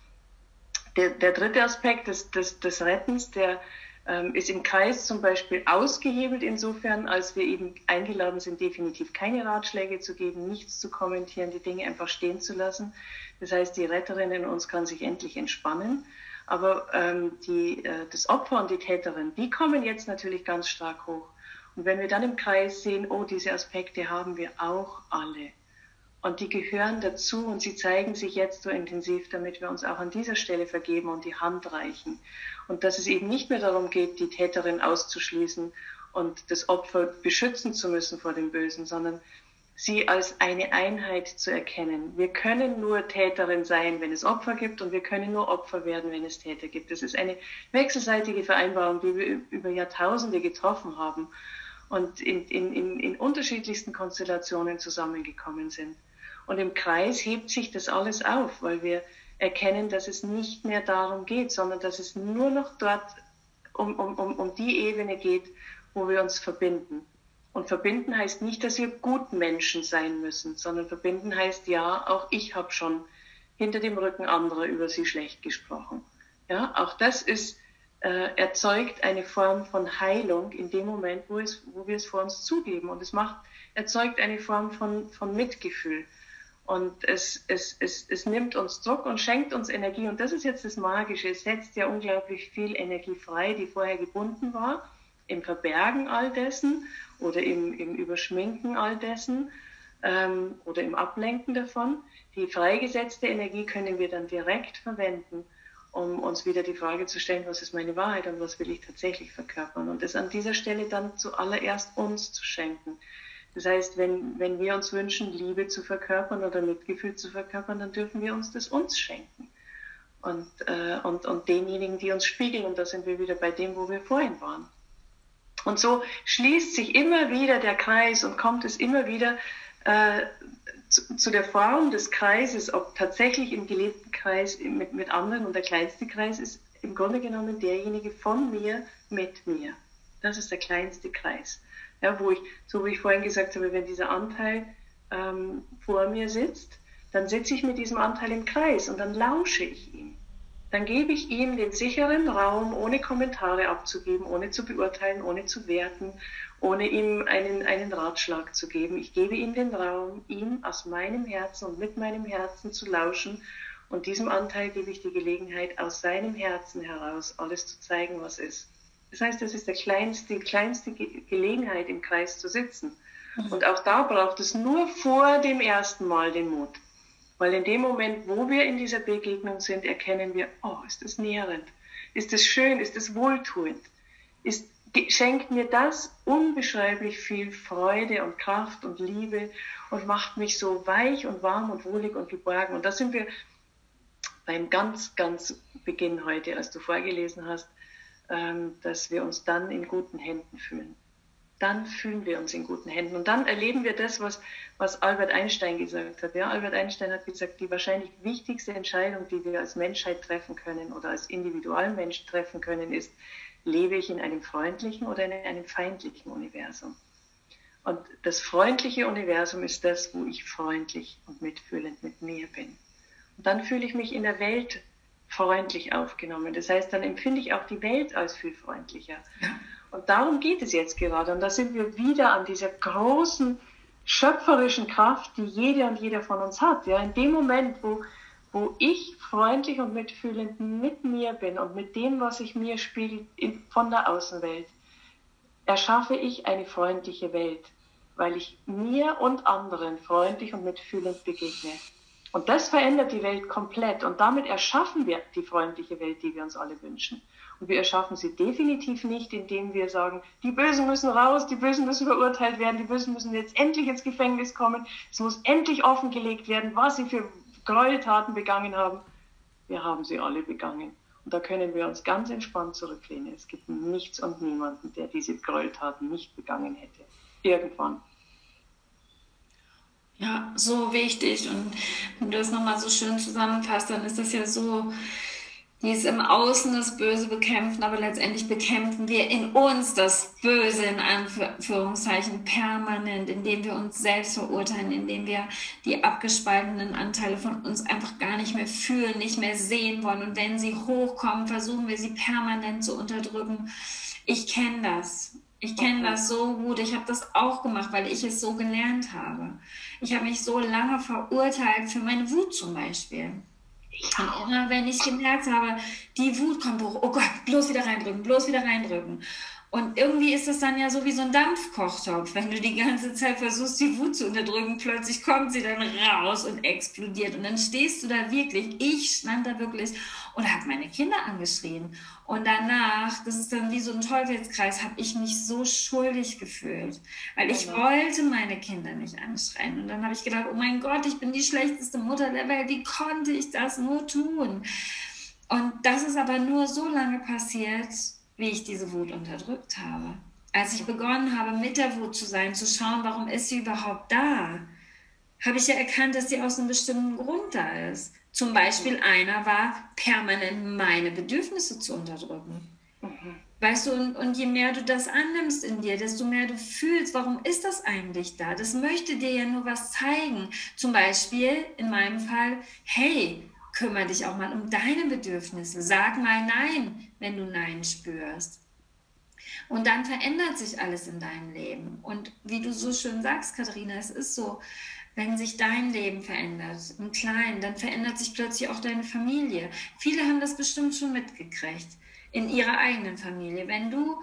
Der dritte Aspekt des Rettens, der ist im Kreis zum Beispiel ausgehebelt insofern, als wir eben eingeladen sind, definitiv keine Ratschläge zu geben, nichts zu kommentieren, die Dinge einfach stehen zu lassen. Das heißt, die Retterin in uns kann sich endlich entspannen. Aber das Opfer und die Täterin, die kommen jetzt natürlich ganz stark hoch. Und wenn wir dann im Kreis sehen, oh, diese Aspekte haben wir auch alle. Und die gehören dazu und sie zeigen sich jetzt so intensiv, damit wir uns auch an dieser Stelle vergeben und die Hand reichen. Und dass es eben nicht mehr darum geht, die Täterin auszuschließen und das Opfer beschützen zu müssen vor dem Bösen, sondern sie als eine Einheit zu erkennen. Wir können nur Täterin sein, wenn es Opfer gibt, und wir können nur Opfer werden, wenn es Täter gibt. Das ist eine wechselseitige Vereinbarung, die wir über Jahrtausende getroffen haben und in unterschiedlichsten Konstellationen zusammengekommen sind. Und im Kreis hebt sich das alles auf, weil wir erkennen, dass es nicht mehr darum geht, sondern dass es nur noch dort um die Ebene geht, wo wir uns verbinden. Und verbinden heißt nicht, dass wir Gutmenschen sein müssen, sondern verbinden heißt, ja, auch ich habe schon hinter dem Rücken anderer über sie schlecht gesprochen. Ja, auch das erzeugt eine Form von Heilung in dem Moment, wo wir es vor uns zugeben. Und erzeugt eine Form von Mitgefühl. Und es nimmt uns Druck und schenkt uns Energie. Und das ist jetzt das Magische. Es setzt ja unglaublich viel Energie frei, die vorher gebunden war, im Verbergen all dessen oder im Überschminken all dessen oder im Ablenken davon. Die freigesetzte Energie können wir dann direkt verwenden, um uns wieder die Frage zu stellen, was ist meine Wahrheit und was will ich tatsächlich verkörpern. Und das an dieser Stelle dann zuallererst uns zu schenken. Das heißt, wenn wir uns wünschen, Liebe zu verkörpern oder Mitgefühl zu verkörpern, dann dürfen wir uns das uns schenken. Und denjenigen, die uns spiegeln. Und da sind wir wieder bei dem, wo wir vorhin waren. Und so schließt sich immer wieder der Kreis und kommt es immer wieder zu der Form des Kreises, ob tatsächlich im gelebten Kreis mit anderen. Und der kleinste Kreis ist im Grunde genommen derjenige von mir mit mir. Das ist der kleinste Kreis. Ja, wie ich vorhin gesagt habe, wenn dieser Anteil vor mir sitzt, dann sitze ich mit diesem Anteil im Kreis und dann lausche ich ihm. Dann gebe ich ihm den sicheren Raum, ohne Kommentare abzugeben, ohne zu beurteilen, ohne zu werten, ohne ihm einen Ratschlag zu geben. Ich gebe ihm den Raum, ihm aus meinem Herzen und mit meinem Herzen zu lauschen, und diesem Anteil gebe ich die Gelegenheit, aus seinem Herzen heraus alles zu zeigen, was ist. Das heißt, das ist die kleinste Gelegenheit, im Kreis zu sitzen. Und auch da braucht es nur vor dem ersten Mal den Mut. Weil in dem Moment, wo wir in dieser Begegnung sind, erkennen wir, oh, ist das nährend, ist das schön, ist das wohltuend, schenkt mir das unbeschreiblich viel Freude und Kraft und Liebe und macht mich so weich und warm und wohlig und geborgen. Und da sind wir beim ganz, ganz Beginn heute, als du vorgelesen hast, dass wir uns dann in guten Händen fühlen. Dann fühlen wir uns in guten Händen. Und dann erleben wir das, was Albert Einstein gesagt hat. Ja, Albert Einstein hat gesagt, die wahrscheinlich wichtigste Entscheidung, die wir als Menschheit treffen können oder als Individualmensch treffen können, ist, lebe ich in einem freundlichen oder in einem feindlichen Universum? Und das freundliche Universum ist das, wo ich freundlich und mitfühlend mit mir bin. Und dann fühle ich mich in der Welt freundlich aufgenommen. Das heißt, dann empfinde ich auch die Welt als viel freundlicher. Ja. Und darum geht es jetzt gerade. Und da sind wir wieder an dieser großen schöpferischen Kraft, die jede und jeder von uns hat. Ja, in dem Moment, wo ich freundlich und mitfühlend mit mir bin und mit dem, was sich mir spiegelt von der Außenwelt, erschaffe ich eine freundliche Welt, weil ich mir und anderen freundlich und mitfühlend begegne. Und das verändert die Welt komplett. Und damit erschaffen wir die freundliche Welt, die wir uns alle wünschen. Und wir erschaffen sie definitiv nicht, indem wir sagen, die Bösen müssen raus, die Bösen müssen verurteilt werden, die Bösen müssen jetzt endlich ins Gefängnis kommen, es muss endlich offengelegt werden, was sie für Gräueltaten begangen haben. Wir haben sie alle begangen. Und da können wir uns ganz entspannt zurücklehnen. Es gibt nichts und niemanden, der diese Gräueltaten nicht begangen hätte. Irgendwann. Ja, so wichtig. Und wenn du das nochmal so schön zusammenfasst, dann ist das ja so, dies im Außen das Böse bekämpfen, aber letztendlich bekämpfen wir in uns das Böse in Anführungszeichen permanent, indem wir uns selbst verurteilen, indem wir die abgespaltenen Anteile von uns einfach gar nicht mehr fühlen, nicht mehr sehen wollen. Und wenn sie hochkommen, versuchen wir sie permanent zu unterdrücken. Ich kenne das. Ich kenne das so gut. Ich habe das auch gemacht, weil ich es so gelernt habe. Ich habe mich so lange verurteilt für meine Wut zum Beispiel. Und immer wenn ich gemerkt habe, die Wut kommt hoch, oh Gott, bloß wieder reindrücken, bloß wieder reindrücken. Und irgendwie ist das dann ja so wie so ein Dampfkochtopf. Wenn du die ganze Zeit versuchst, die Wut zu unterdrücken, plötzlich kommt sie dann raus und explodiert. Und dann stehst du da wirklich, ich stand da wirklich und habe meine Kinder angeschrien. Und danach, das ist dann wie so ein Teufelskreis, habe ich mich so schuldig gefühlt. Weil ich wollte meine Kinder nicht anschreien. Und dann habe ich gedacht, oh mein Gott, ich bin die schlechteste Mutter der Welt. Wie konnte ich das nur tun? Und das ist aber nur so lange passiert, wie ich diese Wut unterdrückt habe. Als ich begonnen habe, mit der Wut zu sein, zu schauen, warum ist sie überhaupt da, habe ich ja erkannt, dass sie aus einem bestimmten Grund da ist. Zum Beispiel einer war, permanent meine Bedürfnisse zu unterdrücken. Weißt du, und je mehr du das annimmst in dir, desto mehr du fühlst, warum ist das eigentlich da? Das möchte dir ja nur was zeigen. Zum Beispiel in meinem Fall, hey, kümmere dich auch mal um deine Bedürfnisse. Sag mal Nein, wenn du Nein spürst. Und dann verändert sich alles in deinem Leben. Und wie du so schön sagst, Katharina, es ist so, wenn sich dein Leben verändert, im Kleinen, dann verändert sich plötzlich auch deine Familie. Viele haben das bestimmt schon mitgekriegt, in ihrer eigenen Familie. Wenn du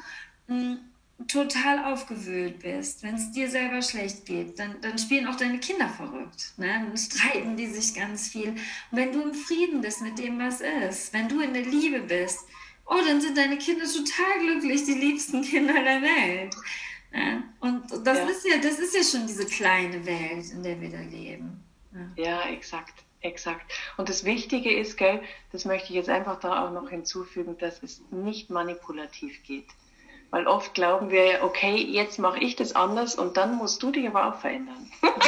total aufgewühlt bist, wenn es dir selber schlecht geht, dann spielen auch deine Kinder verrückt. Ne? Dann streiten die sich ganz viel. Und wenn du im Frieden bist mit dem, was ist, wenn du in der Liebe bist, oh, dann sind deine Kinder total glücklich, die liebsten Kinder der Welt. Ne? Und das ist ja schon diese kleine Welt, in der wir da leben. Ja, exakt. Exakt. Und das Wichtige ist, gell, das möchte ich jetzt einfach da auch noch hinzufügen, dass es nicht manipulativ geht. Weil oft glauben wir ja, okay, jetzt mache ich das anders und dann musst du dich aber auch verändern.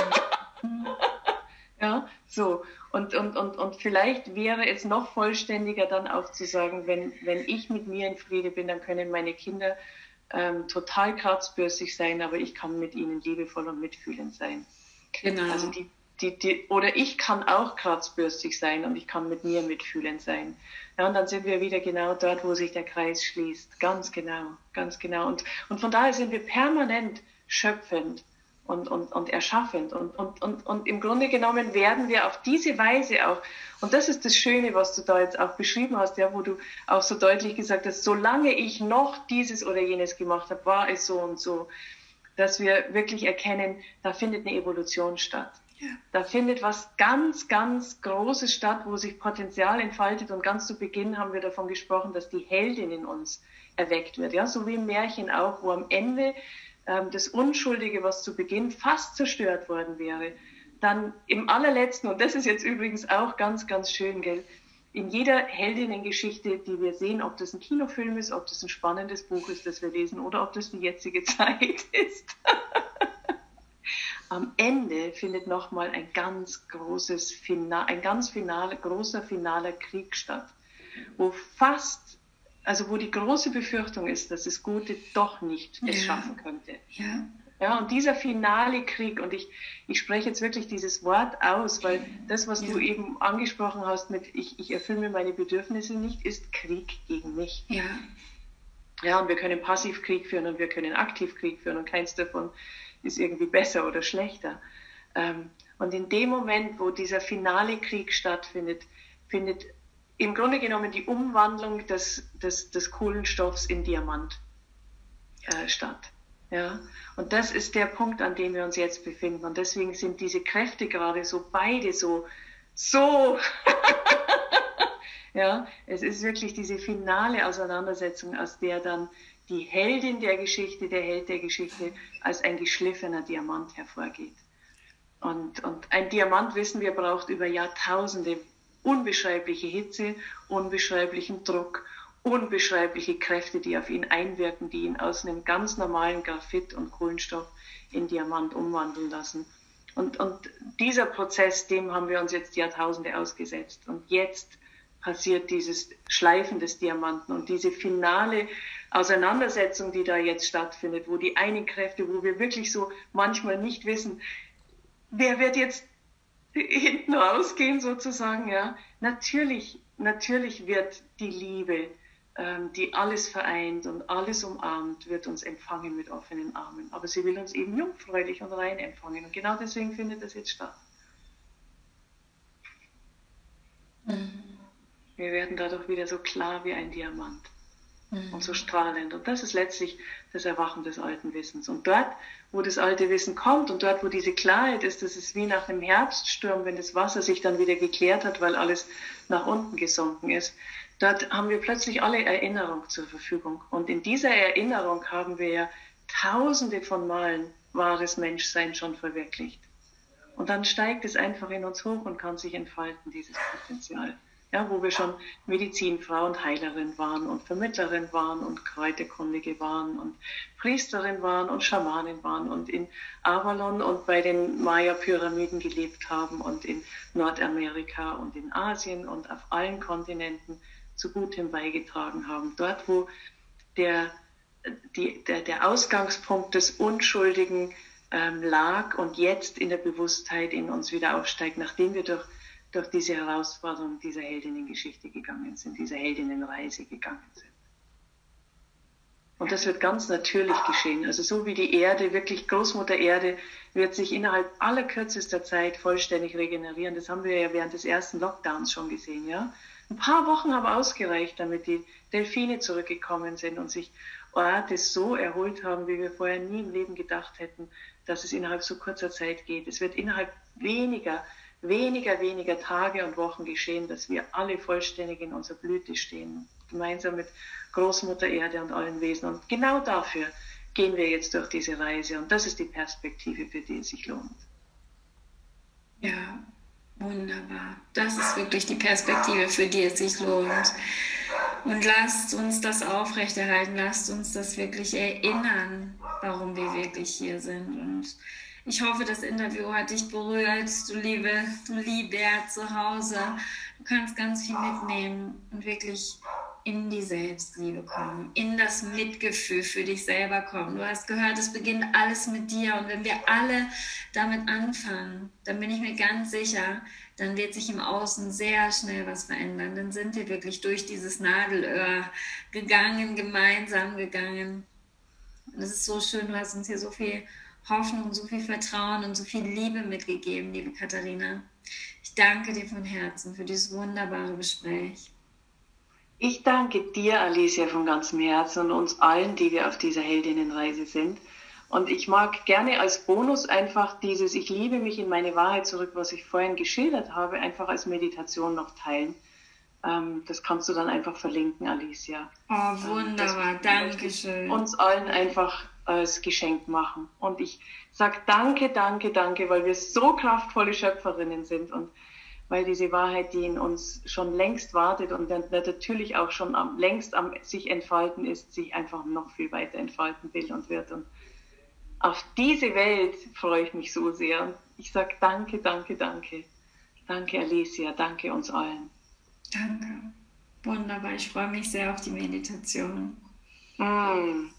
Ja, so. Und vielleicht wäre es noch vollständiger dann auch zu sagen, wenn ich mit mir in Friede bin, dann können meine Kinder total kratzbürstig sein, aber ich kann mit ihnen liebevoll und mitfühlend sein. Genau. Also oder ich kann auch kratzbürstig sein und ich kann mit mir mitfühlend sein. Ja, und dann sind wir wieder genau dort, wo sich der Kreis schließt. Ganz genau, ganz genau. Und von daher sind wir permanent schöpfend und erschaffend. Und im Grunde genommen werden wir auf diese Weise auch, und das ist das Schöne, was du da jetzt auch beschrieben hast, ja, wo du auch so deutlich gesagt hast, solange ich noch dieses oder jenes gemacht habe, war es so und so, dass wir wirklich erkennen, da findet eine Evolution statt. Ja. Da findet was ganz, ganz Großes statt, wo sich Potenzial entfaltet. Und ganz zu Beginn haben wir davon gesprochen, dass die Heldin in uns erweckt wird. Ja, so wie im Märchen auch, wo am Ende das Unschuldige, was zu Beginn fast zerstört worden wäre, dann im allerletzten, und das ist jetzt übrigens auch ganz, ganz schön, gell, in jeder Heldinnengeschichte, die wir sehen, ob das ein Kinofilm ist, ob das ein spannendes Buch ist, das wir lesen, oder ob das die jetzige Zeit ist. Am Ende findet nochmal ein ganz großer finaler Krieg statt, wo wo die große Befürchtung ist, dass das Gute doch nicht es schaffen könnte. Ja. Ja, und dieser finale Krieg, und ich spreche jetzt wirklich dieses Wort aus, weil das, was du eben angesprochen hast mit ich erfülle mir meine Bedürfnisse nicht, ist Krieg gegen mich. Ja. Ja, und wir können Passivkrieg führen und wir können Aktivkrieg führen und keins davon ist irgendwie besser oder schlechter. Und in dem Moment, wo dieser finale Krieg stattfindet, findet im Grunde genommen die Umwandlung des Kohlenstoffs in Diamant. statt. Ja? Und das ist der Punkt, an dem wir uns jetzt befinden. Und deswegen sind diese Kräfte gerade so, beide so, ja, es ist wirklich diese finale Auseinandersetzung, aus der dann die Heldin der Geschichte, der Held der Geschichte als ein geschliffener Diamant hervorgeht. Und ein Diamant, wissen wir, braucht über Jahrtausende unbeschreibliche Hitze, unbeschreiblichen Druck, unbeschreibliche Kräfte, die auf ihn einwirken, die ihn aus einem ganz normalen Graphit und Kohlenstoff in Diamant umwandeln lassen. Und dieser Prozess, dem haben wir uns jetzt Jahrtausende ausgesetzt. Und jetzt passiert dieses Schleifen des Diamanten und diese finale Auseinandersetzung, die da jetzt stattfindet, wo die einen Kräfte, wo wir wirklich so manchmal nicht wissen, wer wird jetzt hinten rausgehen sozusagen, ja. Natürlich wird die Liebe, die alles vereint und alles umarmt, wird uns empfangen mit offenen Armen. Aber sie will uns eben jungfräulich und rein empfangen. Und genau deswegen findet das jetzt statt. Wir werden dadurch wieder so klar wie ein Diamant und so strahlend. Und das ist letztlich das Erwachen des alten Wissens. Und dort, wo das alte Wissen kommt und dort, wo diese Klarheit ist, das ist wie nach einem Herbststurm, wenn das Wasser sich dann wieder geklärt hat, weil alles nach unten gesunken ist. Dort haben wir plötzlich alle Erinnerung zur Verfügung. Und in dieser Erinnerung haben wir ja tausende von Malen wahres Menschsein schon verwirklicht. Und dann steigt es einfach in uns hoch und kann sich entfalten, dieses Potenzial. Ja, wo wir schon Medizinfrau und Heilerin waren und Vermittlerin waren und Kräuterkundige waren und Priesterin waren und Schamanin waren und in Avalon und bei den Maya-Pyramiden gelebt haben und in Nordamerika und in Asien und auf allen Kontinenten zu Gutem beigetragen haben. Dort, wo der Ausgangspunkt des Unschuldigen lag und jetzt in der Bewusstheit in uns wieder aufsteigt, nachdem wir durch diese Herausforderung dieser Heldinnengeschichte gegangen sind, dieser Heldinnenreise gegangen sind. Und das wird ganz natürlich geschehen. Also so wie die Erde, wirklich Großmutter Erde, wird sich innerhalb allerkürzester Zeit vollständig regenerieren. Das haben wir ja während des ersten Lockdowns schon gesehen. Ja? Ein paar Wochen haben ausgereicht, damit die Delfine zurückgekommen sind und sich Orte so erholt haben, wie wir vorher nie im Leben gedacht hätten, dass es innerhalb so kurzer Zeit geht. Es wird innerhalb weniger Tage und Wochen geschehen, dass wir alle vollständig in unserer Blüte stehen, gemeinsam mit Großmutter Erde und allen Wesen. Und genau dafür gehen wir jetzt durch diese Reise. Und das ist die Perspektive, für die es sich lohnt. Ja, wunderbar. Das ist wirklich die Perspektive, für die es sich lohnt. Und lasst uns das aufrechterhalten, lasst uns das wirklich erinnern, warum wir wirklich hier sind. Und ich hoffe, das Interview hat dich berührt, du Lieber zu Hause. Du kannst ganz viel mitnehmen und wirklich in die Selbstliebe kommen, in das Mitgefühl für dich selber kommen. Du hast gehört, es beginnt alles mit dir. Und wenn wir alle damit anfangen, dann bin ich mir ganz sicher, dann wird sich im Außen sehr schnell was verändern. Dann sind wir wirklich durch dieses Nadelöhr gegangen, gemeinsam gegangen. Und es ist so schön, du hast uns hier so viel Hoffnung, so viel Vertrauen und so viel Liebe mitgegeben, liebe Katharina. Ich danke dir von Herzen für dieses wunderbare Gespräch. Ich danke dir, Alicia, von ganzem Herzen und uns allen, die wir auf dieser Heldinnenreise sind. Und ich mag gerne als Bonus einfach dieses Ich liebe mich in meine Wahrheit zurück, was ich vorhin geschildert habe, einfach als Meditation noch teilen. Das kannst du dann einfach verlinken, Alicia. Oh, wunderbar, danke schön. Uns allen einfach als Geschenk machen. Und ich sage danke, weil wir so kraftvolle Schöpferinnen sind und weil diese Wahrheit, die in uns schon längst wartet und natürlich auch schon längst am sich entfalten ist, sich einfach noch viel weiter entfalten will und wird. Und auf diese Welt freue ich mich so sehr. Und ich sage danke. Danke, Alicia, danke uns allen. Danke. Wunderbar, ich freue mich sehr auf die Meditation.